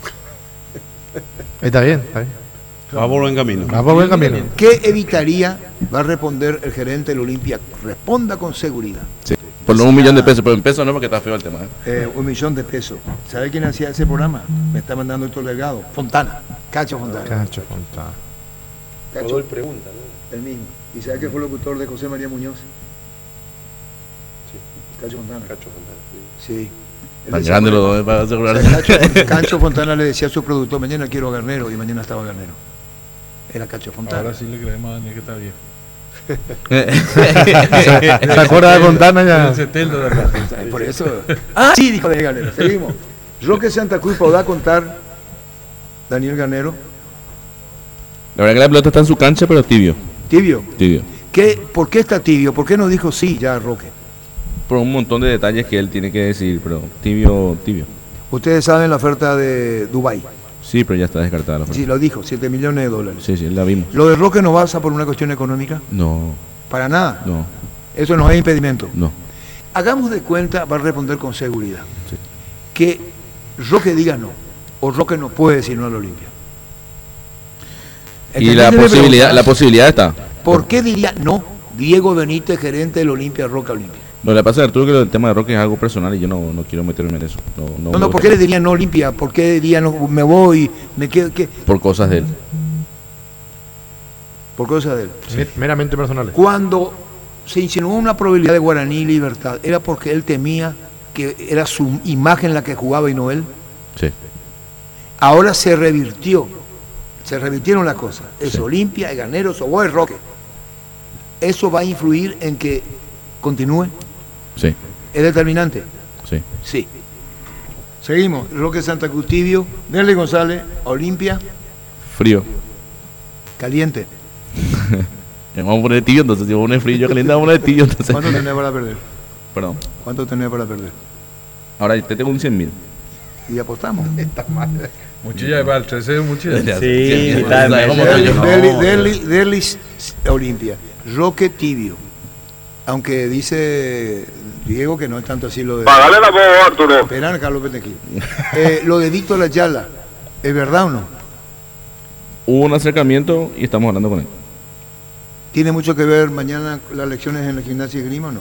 Está bien, está bien. Va por buen camino. Va por buen camino. ¿Qué evitaría? Va a responder el gerente del Olimpia. Responda con seguridad. Sí. Por lo un millón de pesos, pero en pesos no, porque está feo el tema. ¿eh? Eh, un millón de pesos. ¿Sabe quién hacía ese programa? Me está mandando esto legado. Fontana. Cacho Fontana. Cacho Fontana. Cacho. Todo el pregunta, ¿no? El mismo. ¿Y sabe que fue locutor de José María Muñoz? Sí. Cacho Fontana. Cacho Fontana. Sí. Sí. Él Tan decía, grande los bueno, dos para asegurar. o sea, Cacho, Cacho Fontana le decía a su productor, mañana quiero Garnero, y mañana estaba Garnero. Era Cacho Fontana. Ahora sí le creemos a Daniel que está viejo. ¿Se acuerda de Fontana ya? El setenta de acá. Por eso. Ah, sí, dijo Daniel Garnero. Seguimos. Roque Santa Cruz, ¿podrá contar Daniel Garnero? La verdad que la pelota está en su cancha, pero tibio. Tibio. Tibio. ¿Qué, ¿Por qué está tibio? ¿Por qué no dijo sí ya Roque? Por un montón de detalles que él tiene que decir, pero tibio, tibio. Ustedes saben la oferta de Dubái. Sí, pero ya está descartada la oferta. Sí, lo dijo, siete millones de dólares. Sí, sí, la vimos. ¿Lo de Roque no pasa por una cuestión económica? No, Para nada. no, Eso no es impedimento. no. Hagamos de cuenta, va a responder con seguridad, Sí. que Roque diga no, o Roque no puede decir no a la Olimpia. Y la ¿Entendés mi posibilidad, pregunta? la posibilidad está. ¿Por qué diría no Diego Benítez, gerente del Olimpia, Roque Olimpia? Lo que le pasa a Arturo es que el tema de Roque es algo personal y yo no, no quiero meterme en eso. No, no, No, no, ¿por qué le diría no Olimpia? ¿Por qué diría no me voy, me quedo? ¿Qué? Por cosas de él. Por cosas de él. Meramente personales. Cuando se insinuó una probabilidad de Guaraní y Libertad, ¿era porque él temía que era su imagen la que jugaba y no él? Sí. Ahora se revirtió, se revirtieron las cosas. Es Sí. Olimpia, es Garnero, o es Roque. ¿Eso va a influir en que continúe? Sí. ¿Es determinante? Sí. Sí. Seguimos. Roque Santa Cruz tibio. Derli González, Olimpia. Frío. Caliente. Vamos a poner tibio, entonces si vamos a poner frío, yo caliente, vamos a poner tibio. Entonces. ¿Cuánto tenés para perder? Perdón. ¿Cuánto tenés para perder? Ahora te tengo un cien mil. Y apostamos. Está mal. Muchilla para el trece, muchilla. Sí, está Derli, Derli, Olimpia. Roque tibio. Aunque dice Diego que no es tanto así lo de... Pagale la voz, Arturo. Esperan, Carlos Petequín. Eh, lo de Víctor Ayala, ¿es verdad o no? Hubo un acercamiento y estamos hablando con él. ¿Tiene mucho que ver mañana las elecciones en la gimnasia de Grima o no?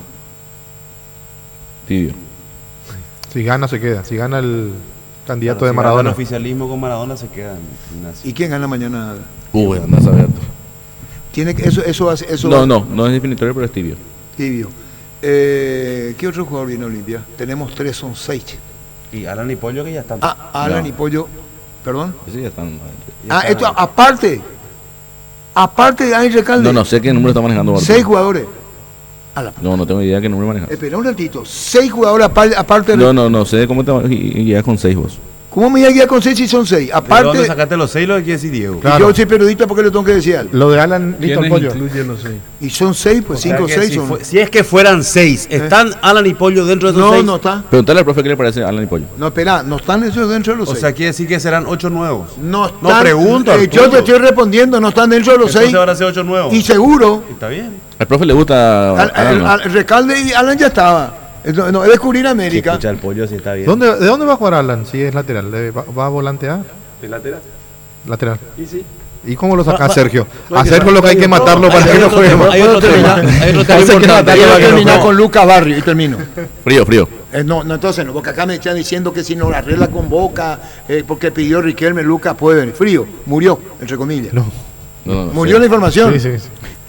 Tibio. Si gana, se queda. Si gana el candidato Claro, de si Maradona. gana el oficialismo con Maradona se queda en el gimnasio. ¿Y quién gana mañana? Uy, anda a saber. Tiene que, eso, eso, hace- eso No, no, no es definitorio, pero es tibio. Tibio. Eh, ¿Qué otro jugador viene a Olimpia? Tenemos tres, son seis. Y Alan y Pollo que ya están. Ah, Alan No. y Pollo, perdón. Sí, ya están. Ya Ah, están esto ahí. aparte, aparte de Ángel Recalde, No, no sé qué número está manejando Bartolo. seis jugadores. A la- No, no tengo idea de qué número maneja. Espera un ratito, seis jugadores aparte, aparte de... No, no, no sé cómo te y, y llegas con seis vos. ¿Cómo me iba a con seis si son seis? ¿De Aparte, dónde sacaste los seis? Lo que quiere decir Diego. y yo soy periodista porque le tengo que decir algo. Lo de Alan, listo el ¿Quiénes pollo. incluyen los seis? Y son seis, pues O sea cinco o que seis si, son... fue- si es que fueran seis, ¿están Alan y Pollo dentro de esos No, seis? no está. Preguntale al profe qué le parece a Alan y Pollo. No, espera, no están esos dentro de los O seis. sea, quiere decir que serán ocho nuevos. no están, no pregunto, eh, yo Arturo. te estoy respondiendo, no están dentro de los Entonces seis. van a ser ocho nuevos. Y seguro, Está bien. Al profe le gusta al, Alan, al- ¿no? al- Recalde y Alan ya estaba. No, no, es descubrir Si América. escucha el Pollo, si está bien. ¿Dónde, ¿De dónde va a jugar Alan? Si es lateral. ¿Le ¿Va, va a volantear? ¿De lateral? Lateral. Y sí. ¿Y cómo lo saca Va- va- Sergio? va- A Sergio lo que hay que matarlo para que no otro juegue tema, más. hay otro tema, hay otro tema Hay que importante. matarlo para Quiero terminar no. con Lucas Barrio y termino. Frío, frío. Eh, no, no, entonces no, porque acá me están diciendo que si no la arregla con Boca, eh, porque pidió Riquelme, Lucas puede venir. Frío, murió, entre comillas. No. No, no, no Murió sé. la información. Sí, sí, sí.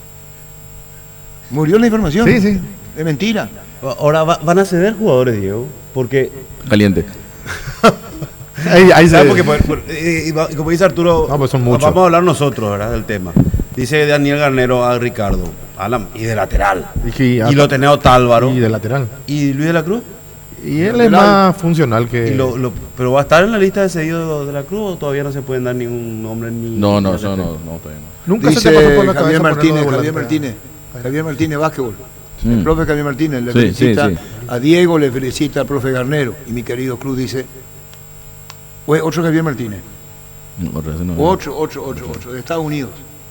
Murió la información. Sí, sí. Es mentira. Ahora va- van a ceder jugadores, Diego. Porque. Caliente. Ahí, ahí se... ¿Sabes? Porque, por- por- eh, y va- y como dice Arturo, No, pues son muchos. vamos a hablar nosotros, ¿verdad? Del tema. Dice Daniel Garnero a Ricardo, Alan, y de lateral. Y, que- Y lo tenés Otálvaro. Y de lateral. ¿Y Luis de la Cruz? Y él es más funcional que... Y lo- lo- ¿Pero va a estar en la lista de cedidos de la Cruz o todavía no se pueden dar ningún nombre ni... No, no, ni eso R T? no, no, todavía no. Nunca Dice se te pasó por la cabeza Javier ponerlo de Martínez, volante. Javier Martínez, Javier Martínez Básquetbol. Mm. El profe Javier Martínez le Sí, felicita sí, sí. a Diego, le felicita al profe Garnero. Y mi querido Cruz dice, "Oye, otro Javier Martínez, No, otro, ese no. otro, otro, otro, otro, de Estados Unidos.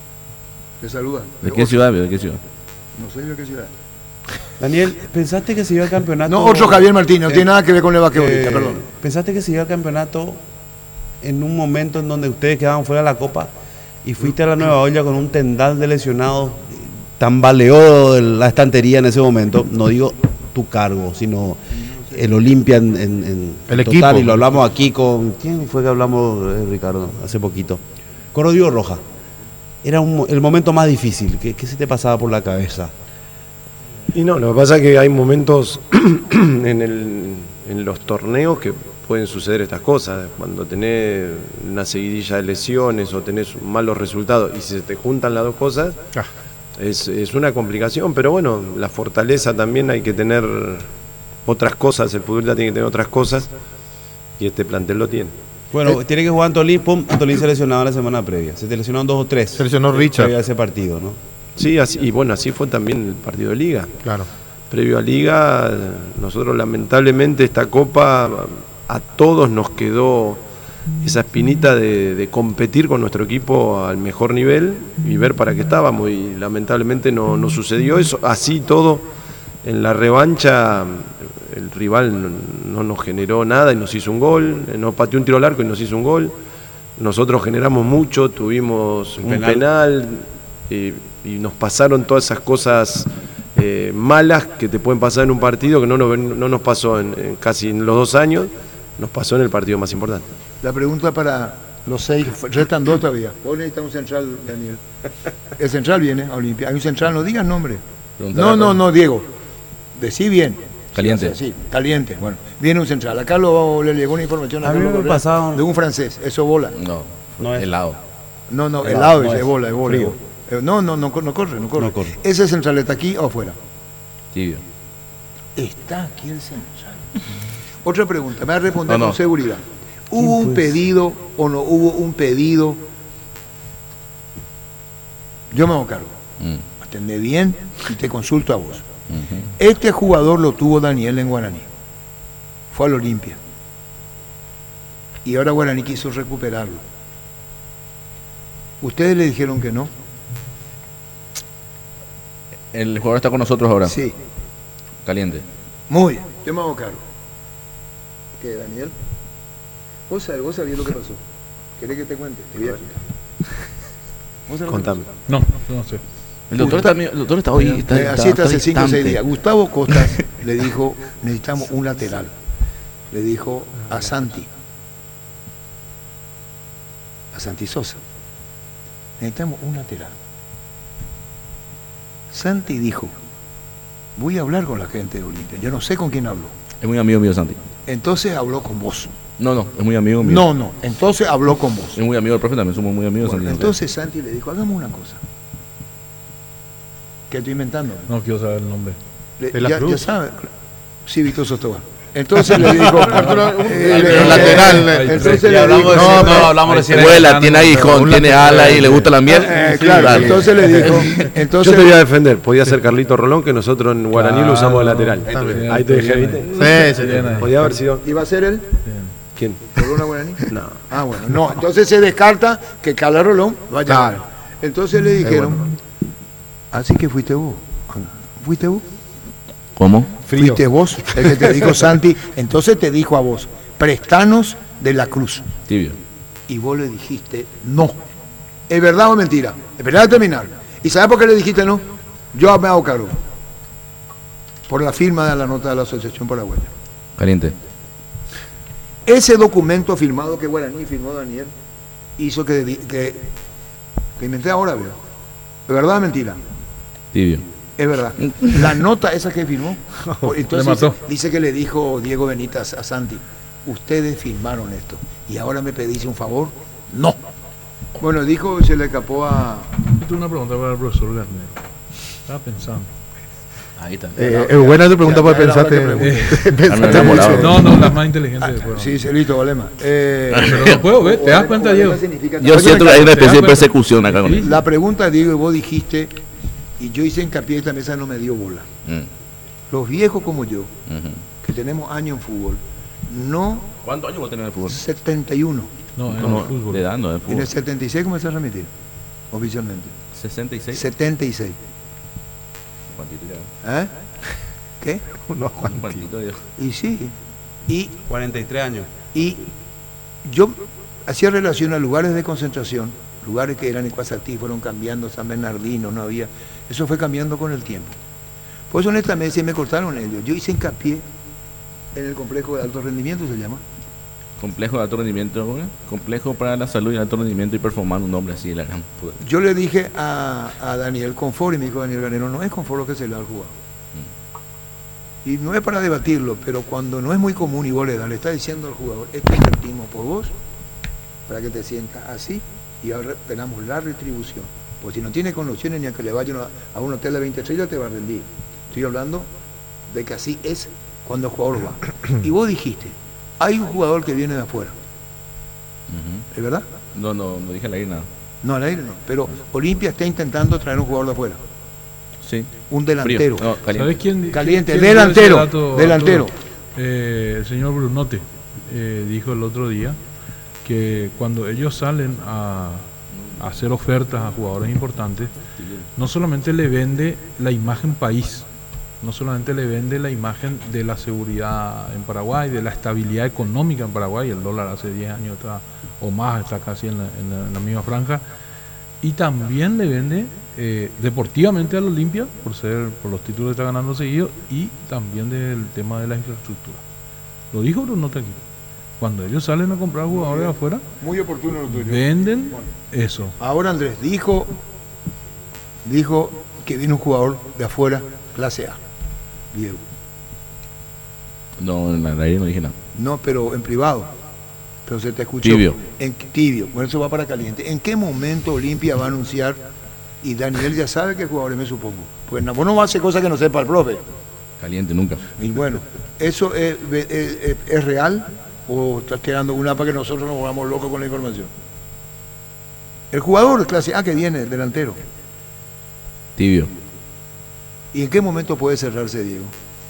Te saluda. ¿De qué ciudad? ¿De qué ciudad? No sé de qué ciudad. Daniel, ¿pensaste que se iba al campeonato? No, otro Javier Martínez, no eh, tiene nada que ver con el basquetbolista, eh, perdón. ¿Pensaste que se iba al campeonato en un momento en donde ustedes quedaban fuera de la Copa y fuiste a la Nueva Olla con un tendal de lesionados? Tambaleó la estantería en ese momento. No digo tu cargo, sino el Olimpia en, en- en El total. equipo. Y lo hablamos aquí con... ¿Quién fue que hablamos, eh, Ricardo, hace poquito? Con Rodrigo Roja. Era un mo- el momento más difícil. ¿Qué, qué se te pasaba por la cabeza? Y no, lo que pasa es que hay momentos en, el, en los torneos que pueden suceder estas cosas. Cuando tenés una seguidilla de lesiones o tenés malos resultados y si se te juntan las dos cosas, Ah. es, es una complicación. Pero bueno, la fortaleza también hay que tener otras cosas. El fútbol ya tiene que tener otras cosas y este plantel lo tiene. Bueno, tiene que jugar Antolín, pum, Antolín se lesionaba la semana previa. Se te lesionaron dos o tres. Se lesionó Richard. Previo a ese partido, ¿no? Sí, así, y bueno, así fue también el partido de Liga. Claro. Previo a Liga, nosotros lamentablemente esta Copa a todos nos quedó esa espinita de, de competir con nuestro equipo al mejor nivel y ver para qué estábamos y lamentablemente no, no sucedió eso. Así todo, en la revancha el rival no, no nos generó nada y nos hizo un gol, nos pateó un tiro al arco y nos hizo un gol. Nosotros generamos mucho, tuvimos un penal. penal, y, y nos pasaron todas esas cosas eh, malas que te pueden pasar en un partido que no nos, no nos pasó en, en casi en los dos años, nos pasó en el partido más importante. La pregunta para los seis, restan dos todavía. Vos necesitas un central, Daniel. El central viene a Olimpia. Hay un central, no digas nombre. Preguntale No, a no, Pablo. no, Diego. Decí bien. Caliente. Sí, caliente. Bueno, viene un central. Acá lo, le llegó una información a A mí Carlos me Correa pasaron- de un francés. Eso bola. No, No es- helado. No, no, Helado, helado, no es, es. bola, es bola. Frío. Eh, No, no, no, no corre, no corre. No corre. ¿Ese central está aquí o afuera? Tibio. Está aquí el señor. Otra pregunta, me va a responder No, no. con seguridad. ¿Hubo un pedido o no hubo un pedido? Yo me hago cargo. Mm. Atendé bien y te consulto a vos. Ujú. Este jugador lo tuvo Daniel en Guaraní. Fue al Olimpia. Y ahora Guaraní quiso recuperarlo. ¿Ustedes le dijeron que no? El jugador está con nosotros ahora. Sí. Caliente. Muy bien, yo me hago cargo. ¿Qué, Daniel? Vos sabés, vos sabías lo que pasó. ¿Querés que te cuente? Te voy a contar. ¿Vos sabés lo que Contame. pasó? No, no sé. El doctor está, el doctor está hoy. Está, Eh, Así está hace cinco o seis distante. días. Gustavo Costas le dijo, necesitamos un lateral. Le dijo a Santi, a Santi Sosa, necesitamos un lateral. Santi dijo, voy a hablar con la gente de Olimpia. Yo no sé con quién habló. Es muy amigo mío, Santi. Entonces habló con vos. No, no, es muy amigo mío. No, no. Entonces habló con vos. Es muy amigo del profe también, somos muy amigos. Bueno, Santi. entonces Santi le dijo, hagamos una cosa. ¿Qué estoy inventando? No quiero saber el nombre. Le- De la ya, Cruz. ya sabe. Sí, Víctor Sotoba. Entonces le dijo. eh, le- un lateral. le- Entonces Ya le hablamos dijo. de- no, no, pero- hablamos recién. Vuela, tiene aguijón, tiene ala y le gusta la miel. eh, claro, Dale. entonces le dijo. Yo Entonces, te voy a defender, podía ser Carlito Rolón, que nosotros en Guaraní lo usamos de lateral. Está bien, Ahí te está dejé, bien. ¿viste? Sí, sí, Bien ahí. Podía haber sido. ¿iba a ser él? ¿Quién? ¿Rolón Guaraní? No. Ah, bueno, no. Entonces se descarta que Carla Rolón vaya. a- Entonces le dijeron. Así que fuiste vos. ¿Fuiste vos? ¿Cómo? Fuiste vos el que te dijo Santi. Entonces te dijo a vos, prestanos de la Cruz. Tibio. Y vos le dijiste no. ¿Es verdad o mentira? Esperá a terminar. ¿Y sabés por qué le dijiste no? Yo me hago cargo. Por la firma de la nota de la Asociación Paraguaya. Caliente. Ese documento firmado que Guaraní firmó Daniel hizo que, di- que, que inventé ahora, veo. ¿Es verdad o mentira? Tibio. Es verdad. La nota esa que firmó. Entonces Le mató. dice que le dijo Diego Benítez a Santi, ustedes firmaron esto y ahora me pedís un favor. No. Bueno, dijo, se le escapó a... Yo tengo una pregunta para el profesor Garnero. Estaba pensando. Ahí está. Eh, es buena tu pregunta Ya, para ya era hora pensarte. que Ando enamorado. No, no, las más inteligentes fueron. Sí, Celito, Valema. Eh, Pero no puedo ver, ¿te das cuenta, Diego? significa- Yo Oye, siento que hay una ¿te das especie de cuenta? persecución acá con Sí. él. La pregunta, Diego, y vos dijiste, y yo hice hincapié, esta mesa no me dio bola. Mm, Los viejos como yo, ujú. que tenemos años en fútbol, no ¿Cuántos años vos tenés en el fútbol? setenta y uno. No, en No, el fútbol. de edad, no, en el En el fútbol. setenta y seis comencé a remitir, oficialmente. sesenta y seis. setenta y seis. Juantito ya. ¿Eh? ¿Qué? No, Un Juantito ya. Y sí. Y, cuarenta y tres años. y yo hacía relación a lugares de concentración, lugares que eran en Cuasatí, fueron cambiando, San Bernardino, no había. Eso fue cambiando con el tiempo. Por eso honestamente se me cortaron ellos. Yo hice hincapié en el complejo de alto rendimiento, se llama. Complejo de alto rendimiento, ¿no? Complejo para la salud y alto rendimiento y performar un nombre así de la gran puta. Yo le dije a, a Daniel confort y me dijo Daniel Garnero, no es confort lo que se le da al jugador. Y no es para debatirlo, pero cuando no es muy común y vos le das, le estás diciendo al jugador, esto invertimos por vos, para que te sientas así y ahora esperamos la retribución. Porque si no tiene condiciones ni a que le vayan a, a un hotel de veinte estrellas te va a rendir. Estoy hablando de que así es cuando el jugador va. Y vos dijiste, hay un jugador que viene de afuera, Ujú. ¿es verdad? No, no, no dije al aire nada. No, al aire no. Pero Olimpia está intentando traer un jugador de afuera. Sí. Un delantero. Frío. No, caliente. ¿Sabes quién? Caliente, quién dio delantero, ese dato, delantero. Arturo? Eh, el señor Brunote eh, dijo el otro día que cuando ellos salen a, a hacer ofertas a jugadores importantes, no solamente le vende la imagen país, no solamente le vende la imagen de la seguridad en Paraguay, de la estabilidad económica en Paraguay, el dólar hace diez años está, o más está casi en la, en la, en la misma franja, y también le vende eh, deportivamente al Olimpia, por ser por los títulos que está ganando seguido, y también del tema de la infraestructura. Lo dijo Brunote aquí. Cuando ellos salen a comprar jugadores de afuera, Muy oportuno lo tuyo. venden eso. Ahora Andrés, dijo, dijo que viene un jugador de afuera, clase A, Diego. No, en el aire no dije nada. No, pero en privado. Pero se te escuchó. Tibio. En, tibio, bueno, eso va para caliente. ¿En qué momento Olimpia va a anunciar? Y Daniel ya sabe qué jugadores, me supongo. Pues no, vos no vas a hacer cosas que no sepa el profe. Caliente nunca. Y bueno, ¿eso es, es, es, es real o estás tirando una para que nosotros nos volvamos locos con la información? El jugador de clase A que viene, el delantero. Tibio. ¿Y en qué momento puede cerrarse, Diego?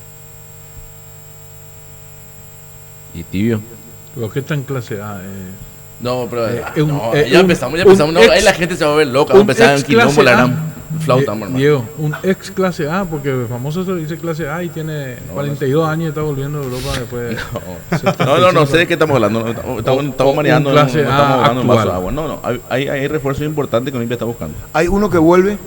¿Y tibio? ¿Pero qué está en clase A? Eh, No, pero eh, no, un, eh, ya un, empezamos, ya empezamos. No, ex, ahí la gente se va a ver loca, va a empezar en quilombo, la gran flauta, hermano. Diego, un ex clase A, porque el famoso se dice clase A y tiene no, cuarenta y dos no, años y está volviendo a Europa después. No, no, no, no sé de qué estamos hablando. No, estamos, estamos, estamos manejando, no, no estamos hablando en vaso de agua. No, no, hay, hay, hay refuerzos importantes que Olimpia está buscando. ¿Hay uno que vuelve?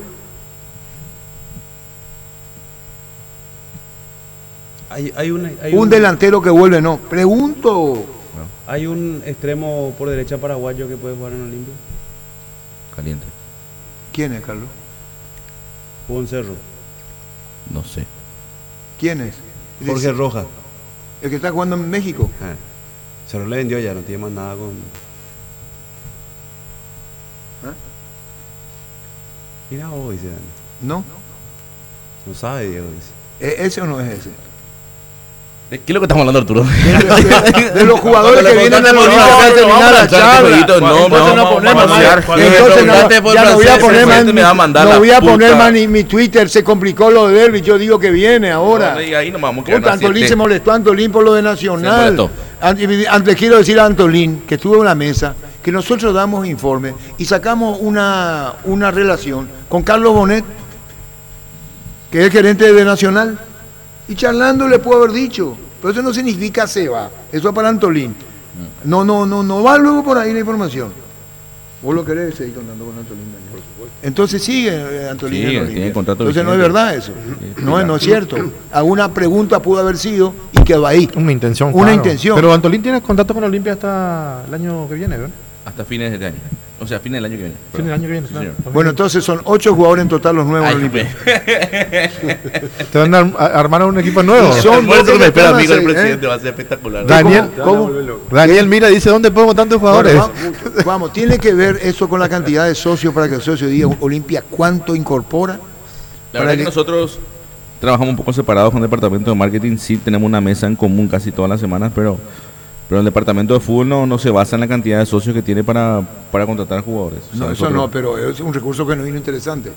Hay, hay un, hay un, un delantero que vuelve, no. Pregunto. ¿Hay un extremo por derecha paraguayo que puede jugar en Olimpia? Caliente. ¿Quién es, Carlos? Juan Cerro. No sé. ¿Quién es? Jorge Rojas. ¿El que está jugando en México? Ah, Cerro le vendió ya, no tiene más nada con... ¿Ah? Mira vos, dice Dani. ¿No? No sabe, Diego, dice. ¿Es ese o no es ese? ¿De qué es lo que estamos hablando, Arturo? De, de, de los jugadores que vienen a la Olimpia para terminar la charla. No, no, no ponemos más. Entonces no, ya no voy a poner más, no voy a poner más ni mi Twitter, se complicó lo de Derby, yo digo que viene ahora. No, y ahí nos vamos a quedar. Antolín se molestó, Antolín por lo de Nacional. Antes quiero decir a Antolín, que estuvo en la mesa, que nosotros damos informes y sacamos una, una relación con Carlos Bonet, que es el gerente de Nacional. Y charlando le puedo haber dicho, pero eso no significa se va, eso es para Antolín. No, no, no, no va luego por ahí la información. ¿Vos lo querés seguir contando con Antolín? Por supuesto. Entonces sigue eh, Antolín. Sí, tiene contrato. Entonces no es verdad eso. No, no es cierto. Alguna pregunta pudo haber sido y quedó ahí. Una intención. Una claro. intención. Pero Antolín tiene contacto con Olimpia hasta el año que viene, ¿verdad? Hasta fines de este año. O sea, fines del año que viene. Fines del año que viene, claro. Bueno, entonces son ocho jugadores en total los nuevos. Ay, ¿te van a armar un equipo nuevo? Son dos que me espera, amigo, el presidente, ¿eh? Va a ser espectacular. Daniel, ¿cómo? ¿Cómo? Daniel, mira, dice, ¿dónde pongo tantos jugadores? Bueno, vamos, vamos, tiene que ver eso con la cantidad de socios para que el socio diga, Olimpia, ¿cuánto incorpora? La verdad es que nosotros trabajamos un poco separados con el departamento de marketing, sí tenemos una mesa en común casi todas las semanas, pero... Pero el departamento de fútbol no, no se basa en la cantidad de socios que tiene para, para contratar jugadores. O sea, no, nosotros... eso no, pero es un recurso genuino interesante.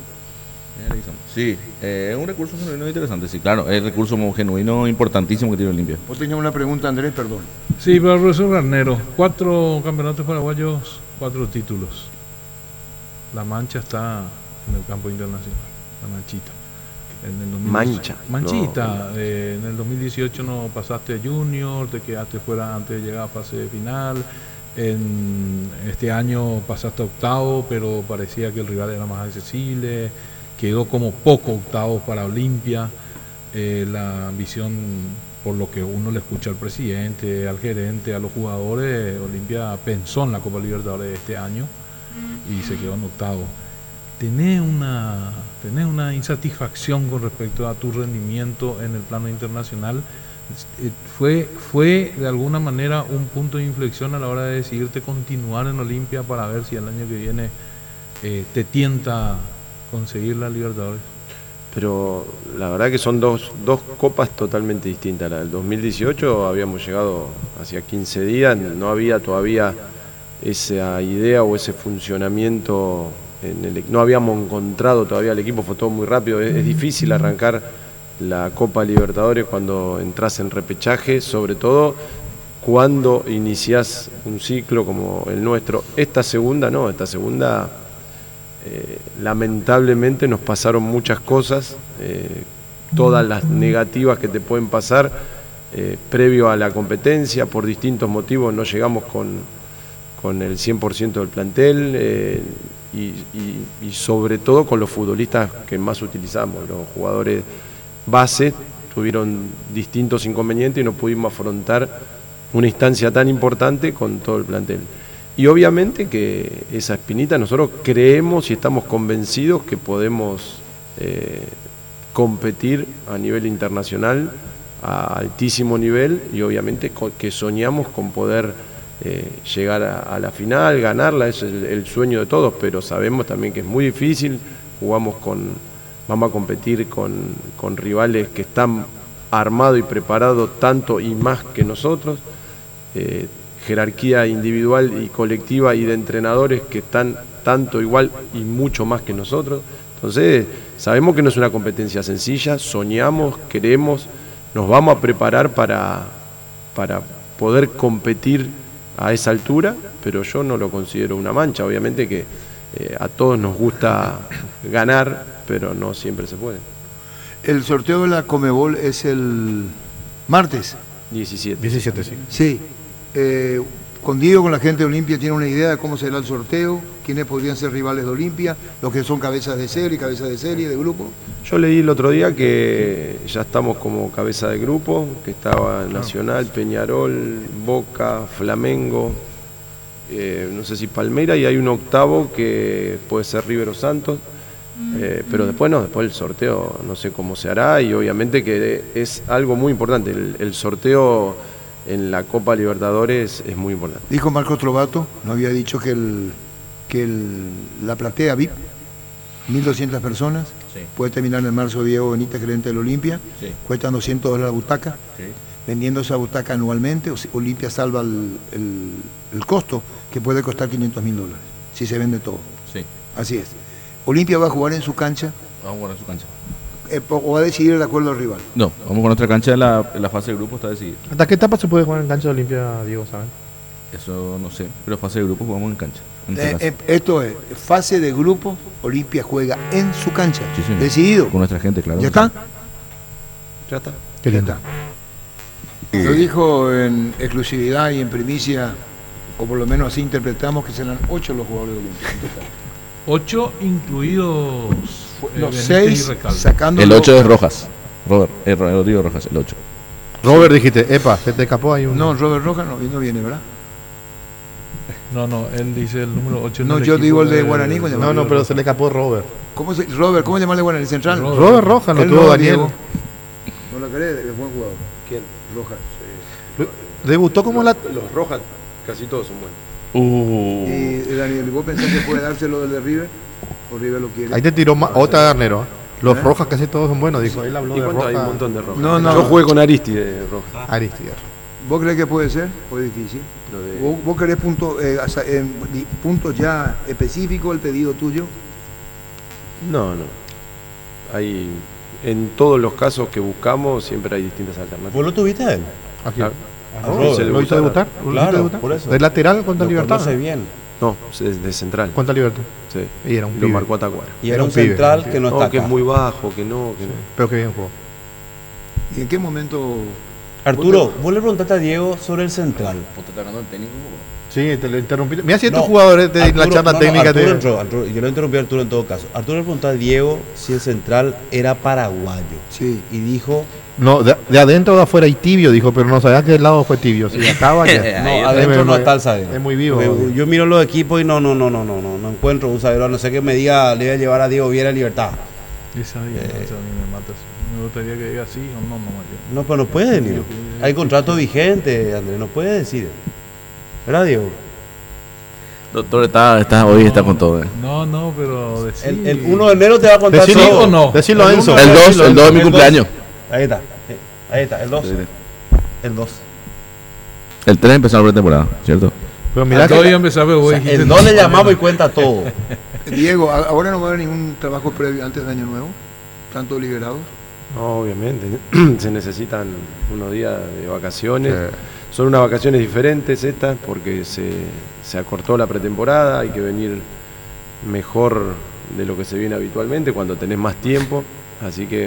Sí, eh, es un recurso genuino interesante, sí, claro, es el recurso genuino importantísimo que tiene Olimpia. Vos tenías una pregunta, Andrés, perdón. Sí, para el profesor Garnero, cuatro campeonatos paraguayos, cuatro títulos. La mancha está en el campo internacional, la manchita. En el dos mil Mancha. Manchita. No. Eh, en el dos mil dieciocho no pasaste a Junior, te quedaste fuera antes de llegar a fase final. En este año pasaste a octavo, pero parecía que el rival era más accesible. Quedó como poco octavo para Olimpia. Eh, la ambición, por lo que uno le escucha al presidente, al gerente, a los jugadores, Olimpia pensó en la Copa Libertadores de este año y se quedó en octavo. Tenés una, tenés una insatisfacción con respecto a tu rendimiento en el plano internacional. Fue, fue de alguna manera un punto de inflexión a la hora de decidirte continuar en Olimpia para ver si el año que viene eh, te tienta conseguir la Libertadores. Pero la verdad que son dos, dos copas totalmente distintas. La del dos mil dieciocho habíamos llegado hacia quince días, no había todavía esa idea o ese funcionamiento. En el, no habíamos encontrado todavía el equipo, fue todo muy rápido. Es, es difícil arrancar la Copa Libertadores cuando entras en repechaje, sobre todo cuando iniciás un ciclo como el nuestro. Esta segunda no, esta segunda eh, lamentablemente nos pasaron muchas cosas, eh, todas las negativas que te pueden pasar eh, previo a la competencia, por distintos motivos no llegamos con, con el cien por ciento del plantel. Eh, Y, y, y sobre todo con los futbolistas que más utilizamos, los jugadores base tuvieron distintos inconvenientes y no pudimos afrontar una instancia tan importante con todo el plantel. Y obviamente que esa espinita nosotros creemos y estamos convencidos que podemos eh, competir a nivel internacional, a altísimo nivel, y obviamente que soñamos con poder Eh, llegar a, a la final, ganarla, es el, el sueño de todos, pero sabemos también que es muy difícil. Jugamos con, vamos a competir con, con rivales que están armado y preparado tanto y más que nosotros, eh, jerarquía individual y colectiva y de entrenadores que están tanto igual y mucho más que nosotros. Entonces, sabemos que no es una competencia sencilla, soñamos, queremos, nos vamos a preparar para, para poder competir a esa altura, pero yo no lo considero una mancha. Obviamente que eh, a todos nos gusta ganar, pero no siempre se puede. El sorteo de la Comebol es el martes. diecisiete. diecisiete, sí. Sí. Eh, con Diego, con la gente de Olimpia, tiene una idea de cómo será el sorteo, quiénes podrían ser rivales de Olimpia, los que son cabezas de serie, cabezas de serie, de grupo. Yo leí el otro día que ya estamos como cabeza de grupo, que estaba Nacional, Peñarol, Boca, Flamengo, eh, no sé si Palmeiras, y hay un octavo que puede ser River o Santos. Eh, pero después no, después el sorteo no sé cómo se hará, y obviamente que es algo muy importante, el, el sorteo en la Copa Libertadores es muy importante. Dijo Marcos Trovato, no había dicho que el que el, la platea V I P, mil doscientas personas, sí. Puede terminar en marzo. Diego Benítez, gerente del Olimpia, sí. Cuestan doscientos dólares la butaca, sí. Vendiendo esa butaca anualmente, Olimpia salva el, el, el costo, que puede costar quinientos mil dólares, si se vende todo. Sí. Así es. Olimpia va a jugar en su cancha. Va a jugar en su cancha. Eh, ¿O va a decidir de acuerdo al rival? No, vamos con nuestra cancha, la, la fase de grupo está decidida. ¿Hasta qué etapa se puede jugar en cancha de Olimpia, Diego, saben? Eso no sé, pero fase de grupo jugamos en cancha. En eh, eh, esto es, fase de grupo, Olimpia juega en su cancha. Sí, sí, decidido. Con nuestra gente, claro. ¿Ya está? Ya está. ¿Qué ya está? Lo dijo en exclusividad y en primicia, o por lo menos así interpretamos, que serán ocho los jugadores de Olimpia. Ocho incluidos eh, los seis sacando el ocho es Rojas, Robert, eh, Rodrigo Rojas, el ocho. Robert, dijiste, epa, se te escapó ahí un... No, Robert Rojas no, no viene, ¿verdad? No, no, él dice el número ocho. No, yo digo el de Guaraní. De... No, no, pero se le escapó Robert. ¿Cómo se Robert, ¿cómo llamarle Guaraní Central? Robert, Robert Rojas, no tuvo Daniel. No lo crees, es buen jugador. ¿Quién? Rojas. Sí. Debutó como los, la... Los Rojas, casi todos son buenos. Uh. Y Daniel, ¿vos pensás que puede dárselo del de River? ¿O River lo quiere? Ahí te tiró ma- otra Garnero. Los ¿Eh? Rojas casi todos son buenos, dijo. Él habló ¿Y de cuánto Rojas? Hay un montón de Rojas. No, no. Yo jugué con Aristide Rojas. Aristide. ¿Vos crees que puede ser o es difícil? De... ¿Vos, ¿Vos querés punto, eh, en, puntos ya específicos el pedido tuyo? No, no. Hay, en todos los casos que buscamos siempre hay distintas alternativas. ¿Vos lo tuviste a él? Aquí. Ah, ¿A Robert? ¿Lo hizo debutar? Claro, debutar? por eso. ¿De lateral contra lo Libertad? Conoce bien. No, de, de central. ¿Contra Libertad? Sí. Y era un Lo pibe. marcó a Tacuara. Y era, era un, un pibe, central un que no no, está que acá. es muy bajo, que no, que no. Pero que bien jugó. ¿Y en qué momento? Arturo, vos, te... vos le preguntaste a Diego sobre el central. ¿Vos te estás ganando el técnico? Sí, te lo interrumpí. Mira si estos no, jugadores de Arturo, la charla no, técnica no, Arturo te... entró, Arturo, yo lo interrumpí a Arturo en todo caso. Arturo le preguntó a Diego si el central era paraguayo. Sí. Y dijo... No, de, de adentro o de afuera y tibio, dijo, pero no sabía que el lado fue tibio. Si acaba ya. No, adentro no está el zaguero. Es muy vivo. Yo, yo miro los equipos y no, no, no, no, no, no, no encuentro un zaguero, a no sé que me diga, le voy a llevar a Diego Viera a Libertad. Esa eh, a mí me mata. Me gustaría que diga sí o no, no. Yo. No, pero no puede, Diego. Hay contrato vigente, Andrés, no puede decir. ¿Verdad, Diego? Doctor, está, está, hoy no, está con todo. Eh. No, no, pero decir... El, el uno de enero te va a contar ¿Decirlo todo. o no? Decirlo a Enzo. El dos, el dos de mi cumpleaños. Ahí está, ahí está, el dos. Sí, sí. El dos. El tres empezó la pretemporada, ¿cierto? Pero mira que ya empezó, pero o sea, el dos le llamamos y cuenta todo. Diego, ¿ahora no va a haber ningún trabajo previo antes de Año Nuevo? ¿Tanto liberados? No, obviamente. Se necesitan unos días de vacaciones. Sí. Son unas vacaciones diferentes estas porque se, se acortó la pretemporada, hay que venir mejor de lo que se viene habitualmente cuando tenés más tiempo, así que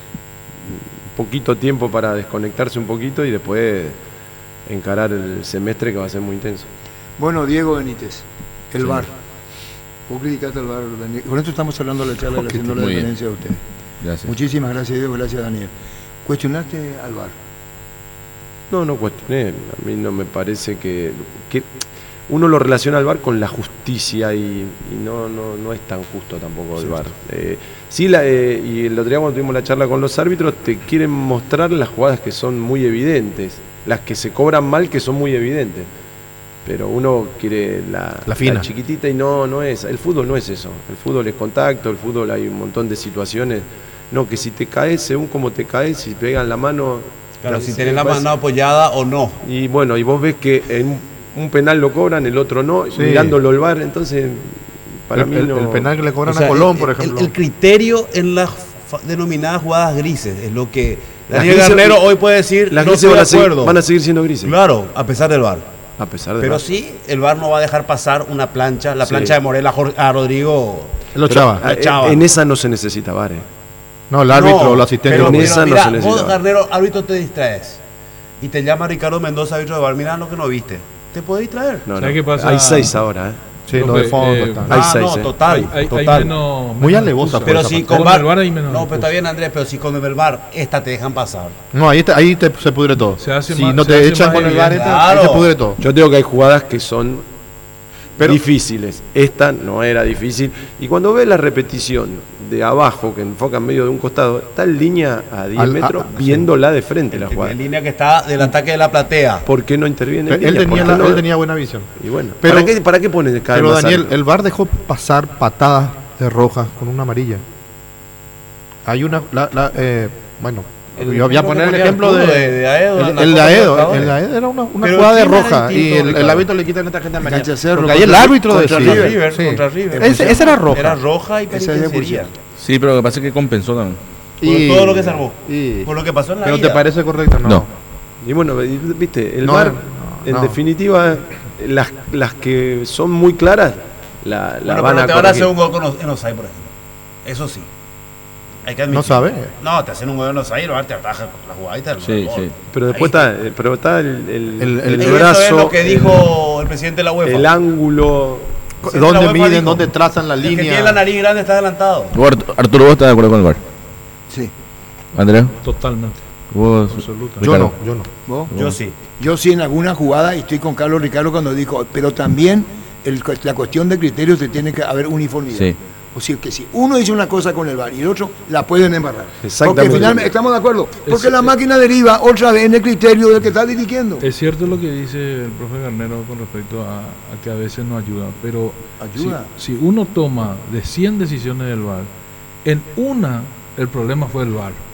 poquito tiempo para desconectarse un poquito y después encarar el semestre que va a ser muy intenso. Bueno, Diego Benítez, el sí. V A R. Vos criticaste al V A R, Daniel. Con esto estamos hablando de la charla, Okay, haciendo la referencia de ustedes. Gracias. Muchísimas gracias, Diego, gracias, Daniel. ¿Cuestionaste al V A R? No, no cuestioné. A mí no me parece que, que uno lo relaciona al V A R con la justicia y, y no, no, no es tan justo tampoco el V A R. Eh, sí, la, eh, y el otro día cuando tuvimos la charla con los árbitros, te quieren mostrar las jugadas que son muy evidentes, las que se cobran mal que son muy evidentes. Pero uno quiere la, la, fina. la chiquitita y no, no es. El fútbol no es eso. El fútbol es contacto, el fútbol hay un montón de situaciones No, que si te caes, según cómo te caes, si pegan la mano... Claro, si tenés la mano apoyada o no. Y bueno, y vos ves que en un penal lo cobran, el otro no, Sí. mirándolo el V A R, entonces para el, mí el- no... el penal que le cobran O sea, a Colón, el- por el- ejemplo. El, criterio en las fa- denominadas jugadas grises es lo que Las Daniel grises- Garnero hoy puede decir, las no grises estoy van de a seguir- acuerdo. van a seguir siendo grises. Claro, a pesar del V A R. A pesar de Pero V A R. sí, el V A R no va a dejar pasar una plancha, la Sí. plancha de Morel a, Jor- a Rodrigo. Lo Pero, chava. ah, Lo echaba. En esa no se necesita V A R. eh. No, el árbitro No, o el asistente. Pero, En pero esa no mira, se necesita. vos, Garnero, árbitro, te distraes. Y te llama Ricardo Mendoza, árbitro de V A R. Mira lo que no viste. Te puede distraer. No, ¿Sabe no. qué pasa? Hay seis ahora, ¿eh? Sí, lo Profe, de fondo. eh, está. Hay ah, seis, no, eh. total. Hay, hay, total. hay menos, Muy menos alevosa, excusa. Pero esa si parte. con Con V A R. el V A R hay menos No, pero está excusa. bien, Andrés, pero si con el V A R, esta te dejan pasar. No, ahí, te, ahí te, se pudre todo. Se hace si más- no se te hace echan más con el V A R, evidente. ahí Claro. se pudre todo. Yo tengo que hay jugadas que son Pero- difíciles. Esta no era difícil. Y cuando ves la repetición de abajo, que enfoca en medio de un costado, está en línea a diez Al- metros, ah, sí. viéndola de frente la jugada. En línea que está del ataque de la platea. ¿Por qué no interviene en Él, línea? tenía, ¿Por qué la- no? él tenía buena visión. Y bueno, Pero- ¿para qué, para qué pone cada vez Pero más Daniel, árbitro? el V A R dejó pasar patadas de rojas con una amarilla. Hay una, la, la, eh, bueno, El yo voy a ejemplo poner que el ponía ejemplo Arturo de, de- de Aedo en el, la el de Copa Aedo, Libertadores. el de Aedo era una, una Pero jugada de ¿quién era roja distinto, y el, el Ricardo? árbitro le quita en esta gente amarilla. Cancha Cerro, Porque ahí el contra- árbitro contra decía. Contra River, Sí. contra River. Ese- esa era roja. Era roja y Esa es de penitenciaría. expulsión. Sí, pero lo que pasa es que compensó también. Por todo lo que se armó. y- Por lo que pasó en la ¿Pero ida. te parece correcto? No. No. Y bueno, y- viste, el No, V A R, no, en no. definitiva, las, las que son muy claras, la, la Bueno, van pero a te van a hacer corregir. un gol con os- en offside, por ejemplo. Eso sí. Hay que admitir. No sabe. No, te hacen un gol en offside y lo te ataja con la jugadita del Sí, gol. sí. Pero después Ahí. está, pero está el, el, El- el el- Y eso brazo, es lo que el- dijo el presidente de la UEFA. el ángulo. presidente de la ¿Dónde UEFA miden? dijo, ¿Dónde trazan la el que tiene la línea? nariz grande está adelantado. Vos, Art- Arturo, ¿vos estás de acuerdo con el V A R? Sí. Andrea, Totalmente. vos, Absoluta. Yo Ricardo. no, yo no. ¿Vos? Yo sí. Yo sí en alguna jugada y estoy con Carlos Ricardo cuando dijo, pero también el- la cuestión de criterios se tiene que haber uniformidad. Sí. O sea, que si uno dice una cosa con el V A R y el otro, la pueden embarrar. Exactamente. Porque finalmente, estamos de acuerdo, porque Es- la máquina deriva otra vez en el criterio del que está dirigiendo. Es cierto lo que dice el profe Garnero con respecto a, a que a veces no ayuda, pero Ayuda. Si, si uno toma de cien decisiones del V A R, en una el problema fue el V A R.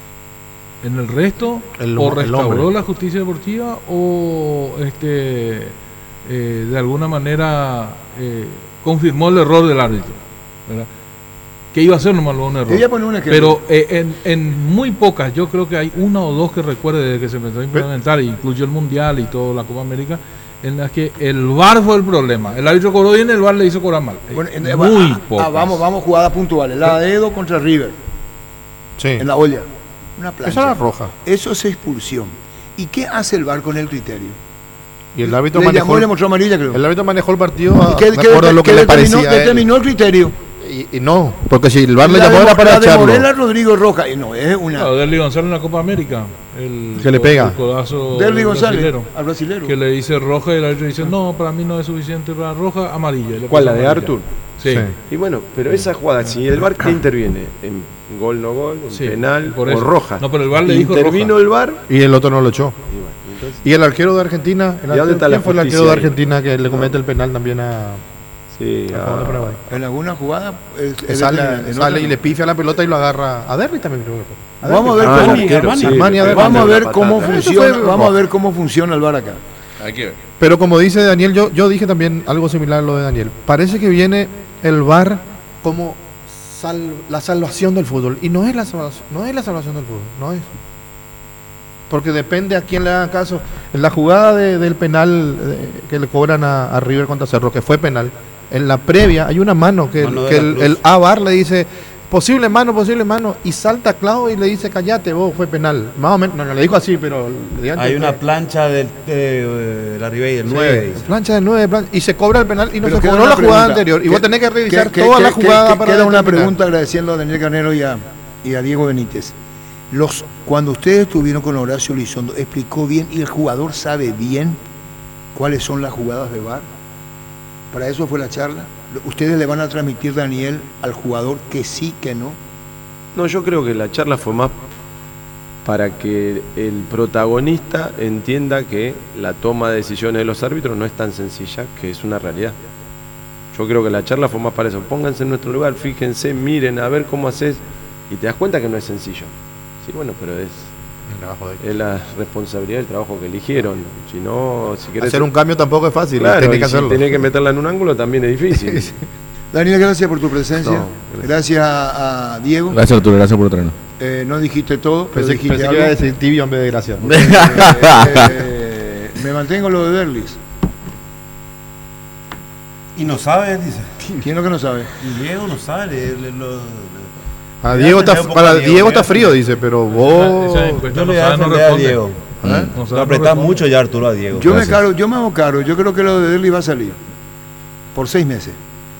En el resto, El- o el restauró hombre. la justicia deportiva o este eh, de alguna manera eh, confirmó el error del árbitro, ¿verdad? Que iba a ser nomás un error. Te voy a poner un ejemplo. Pero eh, en, en muy pocas, yo creo que hay una o dos que recuerde desde que se empezó a implementar, incluyó el Mundial y toda la Copa América, en las que el V A R fue el problema. El árbitro cobró bien, el V A R le hizo cobrar mal. Bueno, en- muy ah, ah, pocas. vamos, vamos, jugadas puntuales. La de Edo contra River, Sí. en la olla. Una plancha. Esa era roja. Eso es expulsión. ¿Y qué hace el V A R con el criterio? Y el árbitro Le manejó, llamó y le mostró amarilla, creo. el árbitro manejó el partido a, ¿Qué, de qué- acuerdo a lo qué que le determinó, parecía a él. determinó el criterio? Y, y no, porque si el V A R le La llamó de- era para la de echarlo. Morela Rodrigo Roja. Y no, es una. Claro, Derly González en la Copa América. El, Que le pega. El codazo Derly González, brasilero, al brasilero. que le dice roja y el árbitro dice, no, para mí no es suficiente para roja, amarilla. Y le ¿Cuál, puso la de amarilla. Artur? Sí. Sí. Y bueno, pero esa jugada, si el V A R ¿qué interviene? ¿En gol, no gol, en Sí, penal por o eso. roja? No, pero el V A R le dijo Intervino roja. el V A R Y el otro no lo echó. y bueno, entonces, Y el arquero de Argentina, el ¿Y dónde arquero, está la ¿quién fue el arquero justicia de ahí? Argentina que le comete el penal también a, sí, a Juan de ah, Paraguay? En alguna jugada. es- Que es sale, determinante, en sale otra y no. le pifia la pelota y lo agarra a Derry también creo que fue. A Vamos a ver ah, cómo, el arquero, sí, Armani, le a ver, pega vamos a una ver patada. cómo Eso funciona, fue vamos a roja. ver cómo funciona el V A R acá. Hay que ver. Pero como dice Daniel, yo, yo dije también algo similar a lo de Daniel. Parece que viene el V A R como sal- la salvación del fútbol. Y no es la salvación, no es la salvación del fútbol, no es. Porque depende a quién le hagan caso. En la jugada de- del penal eh, que le cobran a, a River contra Cerro, que fue penal, en la previa hay una mano que, Mano de que la el, Cruz. el A V A R le dice posible mano, posible mano, y salta Clau y le dice cállate vos, fue penal. Más o menos, no, no le dijo así, pero le dio a Hay una entender. plancha del, de, eh, la Ribey del Sí, nueve. plancha de nueve, plan- y se cobra el penal y no Pero se queda cobró una la jugada pregunta. anterior. Y ¿Qué- vos tenés que revisar ¿Qué- toda qué- la qué- jugada qué- para Queda una determinar. pregunta agradeciendo a Daniel Carnero y a, y a Diego Benítez. Los, cuando ustedes estuvieron con Horacio Lizondo, ¿explicó bien y el jugador sabe bien cuáles son las jugadas de V A R? ¿Para eso fue la charla? ¿Ustedes le van a transmitir, Daniel, al jugador que sí, que no? No, yo creo que la charla fue más para que el protagonista entienda que la toma de decisiones de los árbitros no es tan sencilla, que es una realidad. Yo creo que la charla fue más para eso. Pónganse en nuestro lugar, fíjense, miren, a ver cómo haces. Y te das cuenta que no es sencillo. Sí, bueno, pero es, es la responsabilidad del trabajo que eligieron. Si no, si querés hacer un cambio tampoco es fácil. Claro, tenés y que hacerlo. si tenés que meterla en un ángulo también es difícil. Daniel, gracias por tu presencia. No, gracias. gracias a Diego. Gracias Arturo, gracias por traernos. Eh, no dijiste todo, pero Pensé, dijiste pensé que algo. iba a decir tibio en vez de gracias. Eh, eh, me mantengo lo de Derlis. Y no sabe, dice. ¿Quién es lo que no sabe? Y Diego no sabe. le- le- lo- Ah, Diego está, un poco para a Diego, Diego, está mira. frío, dice, pero vos... Esa encuesta Yo no le voy a sabe, no defender a responde. Diego. ¿Eh? Lo No sabe, no apretás responde. mucho ya, Arturo, a Diego. Yo me, Gracias. caro, yo me hago caro. Yo creo que lo de Derlis va a salir. Por seis meses.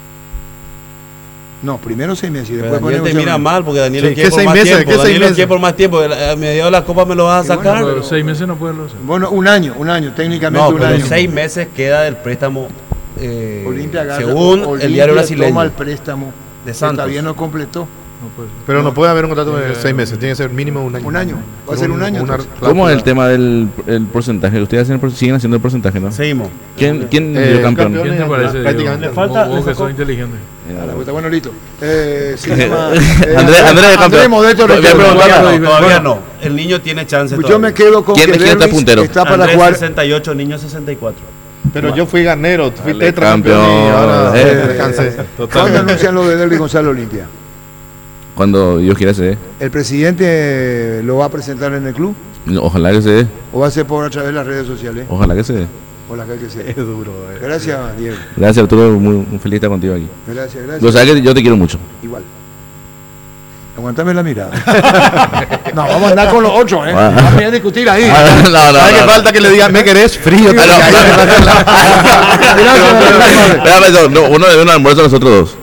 No, primero seis meses y Pero después Daniel te ponemos mira un- mal porque Daniel Sí, lo quiere ¿qué por seis más meses? tiempo. ¿Qué seis Daniel lo meses? quiere por más tiempo. A mediados de la Copa me lo vas a Y bueno, sacar. Pero seis meses no pueden hacer. Bueno, un año, un año, técnicamente No, un pero año. seis meses queda del préstamo. eh, Olimpia agarra- según Olimpia el diario brasileño. toma el préstamo de que Santos. todavía no completó. No puede ser. Pero no puede haber un contrato de seis meses, tiene que ser mínimo un año. Un año, va a ser un año, una- entonces. ¿Cómo es el tema del el porcentaje? Ustedes hacen el por- siguen haciendo el porcentaje, ¿no? Seguimos. ¿Quién, quién Eh, dio campeón? campeón. ¿Quién te parece? Diego? Prácticamente. Le falta- Vos, vos le que sacó- sos inteligente. Ah, la puta, bueno, listo. Eh, se llama, eh, Andrés- Andrés de campeón. Modesto Voy a Riquelme. preguntar, Todavía Bueno, no, todavía no. El niño tiene chance Yo todavía. me quedo con ¿Quién- que quién está Derlis puntero? está para Andrés jugar. sesenta y ocho, niño sesenta y cuatro. Pero yo fui ganero, fui Dale, tetracampeón y campeón. ahora Eh, eh, descansé. ¿Cuándo anuncian lo de Derlis Gonzalo Olimpia? Cuando Dios quiera se dé. ¿El presidente lo va a presentar en el club? Ojalá que se dé. ¿O va a ser por a través de las redes sociales? Ojalá que se dé. O la que sea. Es duro, eh. Gracias, Diego. Gracias Arturo, muy, muy feliz de estar contigo aquí. Gracias, gracias. Lo sabes que yo te quiero mucho. Igual. Aguantame la mirada. No, vamos a andar con los ocho, ¿eh? Ah. Vamos a discutir ahí. Ah, no, no, ¿Sabes no, qué no. falta que le digan, me querés frío? Ah, no. Gracias, Espérame, eso, no, uno debe un almuerzo a nosotros dos.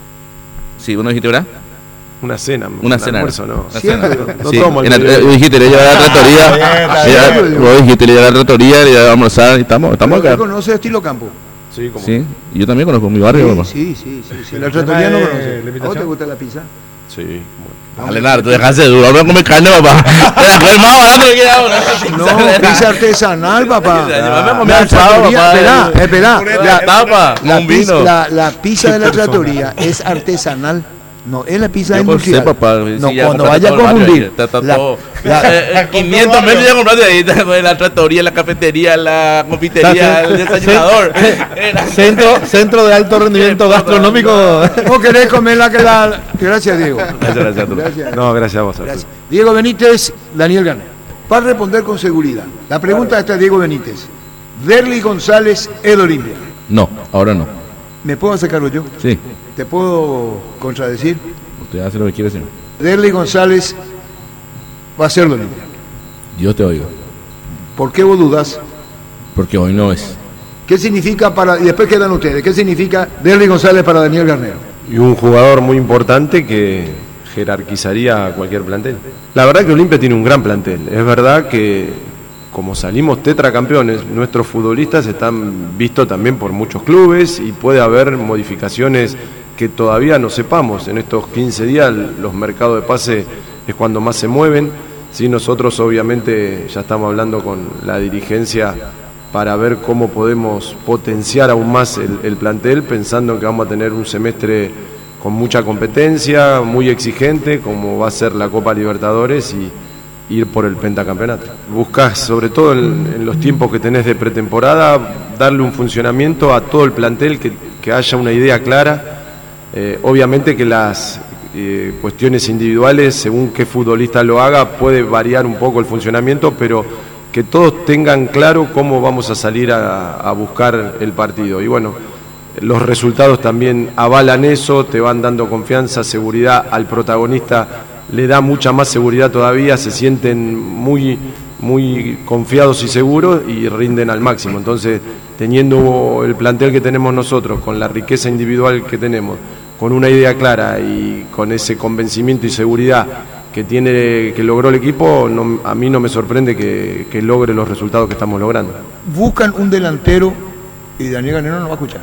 Sí, uno dijiste, ¿verdad? Una cena. Una un cena. almuerzo, no. Una Siempre. cena. No Sí, tomo en la- alcohol. eh, dijiste, le llevar a la tractoría. está Ya, bien. Vos dijiste, le llevar a la tractoría, le llevar a almorzar. y Estamos, estamos ¿Usted acá. conoce estilo campo? Sí, como. Sí, y yo también conozco mi barrio, papá. Sí, sí, sí, sí. La tratoría no de conoce. la ¿A vos te invitación? gusta la pizza? Sí, bueno. Dale, Nardo, dejase de duro. Vamos a comer carne, papá. Era que el más barato que ahora. No, pizza artesanal, papá. Llévame a comer La asado, tratoría, papá. esperá, esperá. La tapa, La, un pizza, vino. la, la pizza de la tratoría es artesanal. No, es la pizza Yo por industrial. sé, papá. No, sí, ya cuando compraste vaya a todo el barrio confundir. ahí, está- está la- todo. la- Eh, eh, quinientos metros ya compraste ahí. está La tractoría, la cafetería, la confitería, el desayunador. Era- Centro, centro de alto rendimiento gastronómico. ¿Vos querés comer la que la...? Gracias, Diego. Gracias, gracias, Arturo. Gracias. No, gracias a vos, Arturo. Gracias. Diego Benítez, Daniel Garner. Para responder con seguridad. La pregunta está Diego Benítez. Derlis González, el Olimpia. No, ahora no. ¿Me puedo sacarlo yo? Sí, ¿Te puedo contradecir? usted hace lo que quiere, señor. Derlis González va a ser el Olimpia. Yo te oigo. ¿Por qué vos dudas? Porque hoy no es. ¿Qué significa para... y después quedan ustedes. ¿Qué significa Derlis González para Daniel Garnero? Y un jugador muy importante que jerarquizaría a cualquier plantel. La verdad que Olimpia tiene un gran plantel. Es verdad que como salimos tetracampeones, nuestros futbolistas están vistos también por muchos clubes y puede haber modificaciones que todavía no sepamos. En estos quince días los mercados de pase es cuando más se mueven. Sí, nosotros obviamente ya estamos hablando con la dirigencia para ver cómo podemos potenciar aún más el, el plantel, pensando que vamos a tener un semestre con mucha competencia, muy exigente, como va a ser la Copa Libertadores y ir por el pentacampeonato. Buscás, sobre todo en, en los tiempos que tenés de pretemporada, darle un funcionamiento a todo el plantel, que, que haya una idea clara. Eh, obviamente que las eh, cuestiones individuales, según qué futbolista lo haga, puede variar un poco el funcionamiento, pero que todos tengan claro cómo vamos a salir a, a buscar el partido. Y bueno, los resultados también avalan eso, te van dando confianza, seguridad al protagonista, le da mucha más seguridad todavía, se sienten muy, muy confiados y seguros y rinden al máximo. Entonces, teniendo el plantel que tenemos nosotros, con la riqueza individual que tenemos, con una idea clara y con ese convencimiento y seguridad que tiene, que logró el equipo, no, a mí no me sorprende que, que logre los resultados que estamos logrando. Buscan un delantero, y Daniel Garnero no va a escuchar.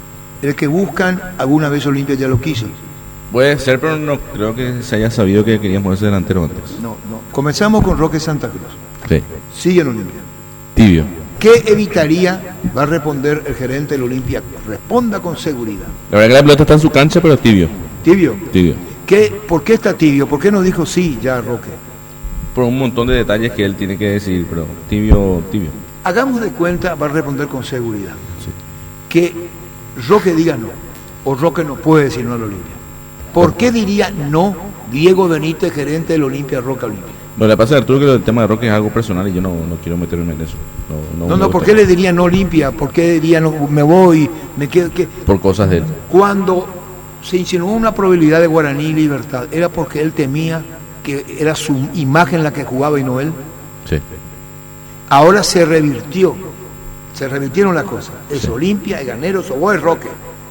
El que buscan, alguna vez Olimpia ya lo quiso. Puede ser, pero no creo que se haya sabido que queríamos ese delantero antes. No, no. Comenzamos con Roque Santa Cruz. Sí. Sigue en Olimpia. Tibio. ¿Qué evitaría? Va a responder el gerente del Olimpia. Responda con seguridad. La verdad que la pelota está en su cancha, pero tibio. Tibio. Tibio. qué, ¿por qué está tibio? ¿Por qué no dijo sí ya Roque? Por un montón de detalles que él tiene que decir, pero tibio, tibio. Hagamos de cuenta, va a responder con seguridad, sí, que Roque diga no, o Roque no puede decir no al Olimpia. ¿Por qué diría no Diego Benítez, gerente del Olimpia, Roque Olimpia? No, le pasa a Arturo que el tema de Roque es algo personal y yo no, no quiero meterme en eso. No, no, no, no ¿por qué le diría no Olimpia? ¿Por qué diría no me voy? Me quedo, ¿qué? Por cosas de él. Cuando se insinuó una probabilidad de Guaraní y Libertad, ¿era porque él temía que era su imagen la que jugaba y no él? Sí. Ahora se revirtió, se revirtieron las cosas. Es sí. Olimpia, es Ganeros o vos es Roque.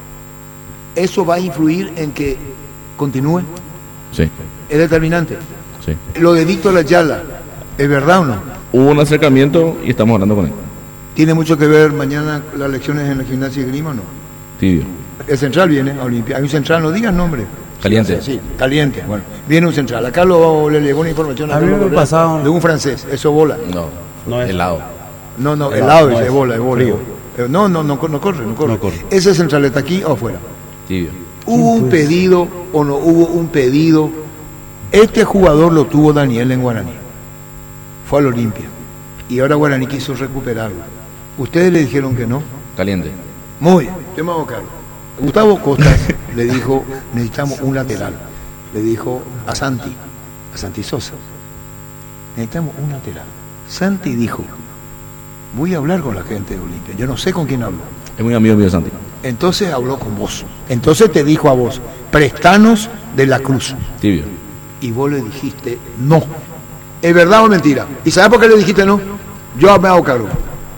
¿Eso va a influir en que continúe? Sí. ¿Es determinante? Sí. Lo de Víctor Ayala, ¿es verdad o no? Hubo un acercamiento y estamos hablando con él. ¿Tiene mucho que ver mañana las elecciones en la Gimnasia de Grima o no? Tibio. El central viene a Olimpia. Hay un central, no digas nombre. Caliente. Sí, caliente. Bueno, viene un central. Acá lo, le llegó una información a a mí me pasado... de un francés. Eso bola. No, no es helado. No, no, helado, es bola, es bola. No, no, no, no corre, no corre. No corre. ¿Ese central está aquí o afuera? Tibio. ¿Hubo un pedido o no hubo un pedido? Este jugador lo tuvo Daniel en Guaraní. Fue al Olimpia. Y ahora Guaraní quiso recuperarlo. ¿Ustedes le dijeron que no? Caliente. Muy bien, yo me hago cargo. Gustavo Costas le dijo, necesitamos un lateral. Le dijo a Santi, a Santi Sosa, necesitamos un lateral. Santi dijo, voy a hablar con la gente de Olimpia. Yo no sé con quién hablo. Es muy amigo mío Santi. Entonces habló con vos. Entonces te dijo a vos, prestanos de la Cruz. Tibio. Y vos le dijiste no. ¿Es verdad o mentira? ¿Y sabés por qué le dijiste no? Yo me hago cargo.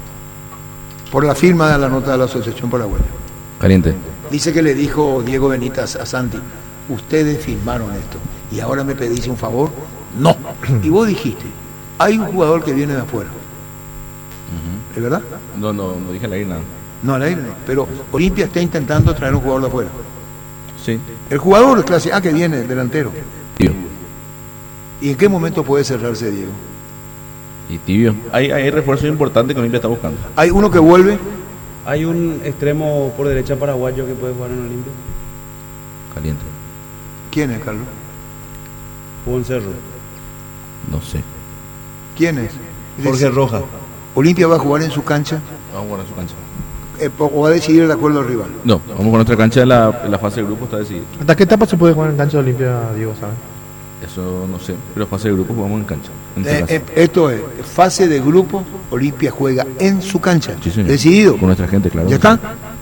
Por la firma de la nota de la Asociación Paraguaya. Caliente. Dice que le dijo Diego Benítez a Santi, ustedes firmaron esto y ahora me pedís un favor. No. Y vos dijiste, hay un jugador que viene de afuera. Uh-huh. ¿Es verdad? No, no, no dije al aire nada. No, al aire no. Pero Olimpia está intentando traer un jugador de afuera. Sí. El jugador de clase A que viene, el delantero. Tibio. ¿Y en qué momento puede cerrarse Diego? Y tibio. Hay, hay refuerzos importantes que Olimpia está buscando. Hay uno que vuelve. Hay un extremo por derecha paraguayo que puede jugar en Olimpia. Caliente. ¿Quién es, Carlos? Juan Cerro. No sé. ¿Quién es? Jorge Rojas. ¿Olimpia va a jugar en su cancha? Va a jugar en su cancha. Eh, ¿O va a decidir de acuerdo al rival? No, vamos con nuestra cancha, la, la fase de grupo está decidida. ¿Hasta qué etapa se puede jugar en cancha de Olimpia, Diego, sabes? Eso no sé, pero fase de grupo jugamos en cancha. En eh, eh, esto es, fase de grupo, Olimpia juega en su cancha. Sí, señor. Decidido. Con nuestra gente, claro. ¿Ya está?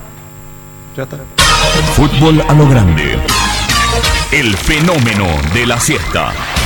Ya está. Fútbol a lo grande. El fenómeno de la siesta.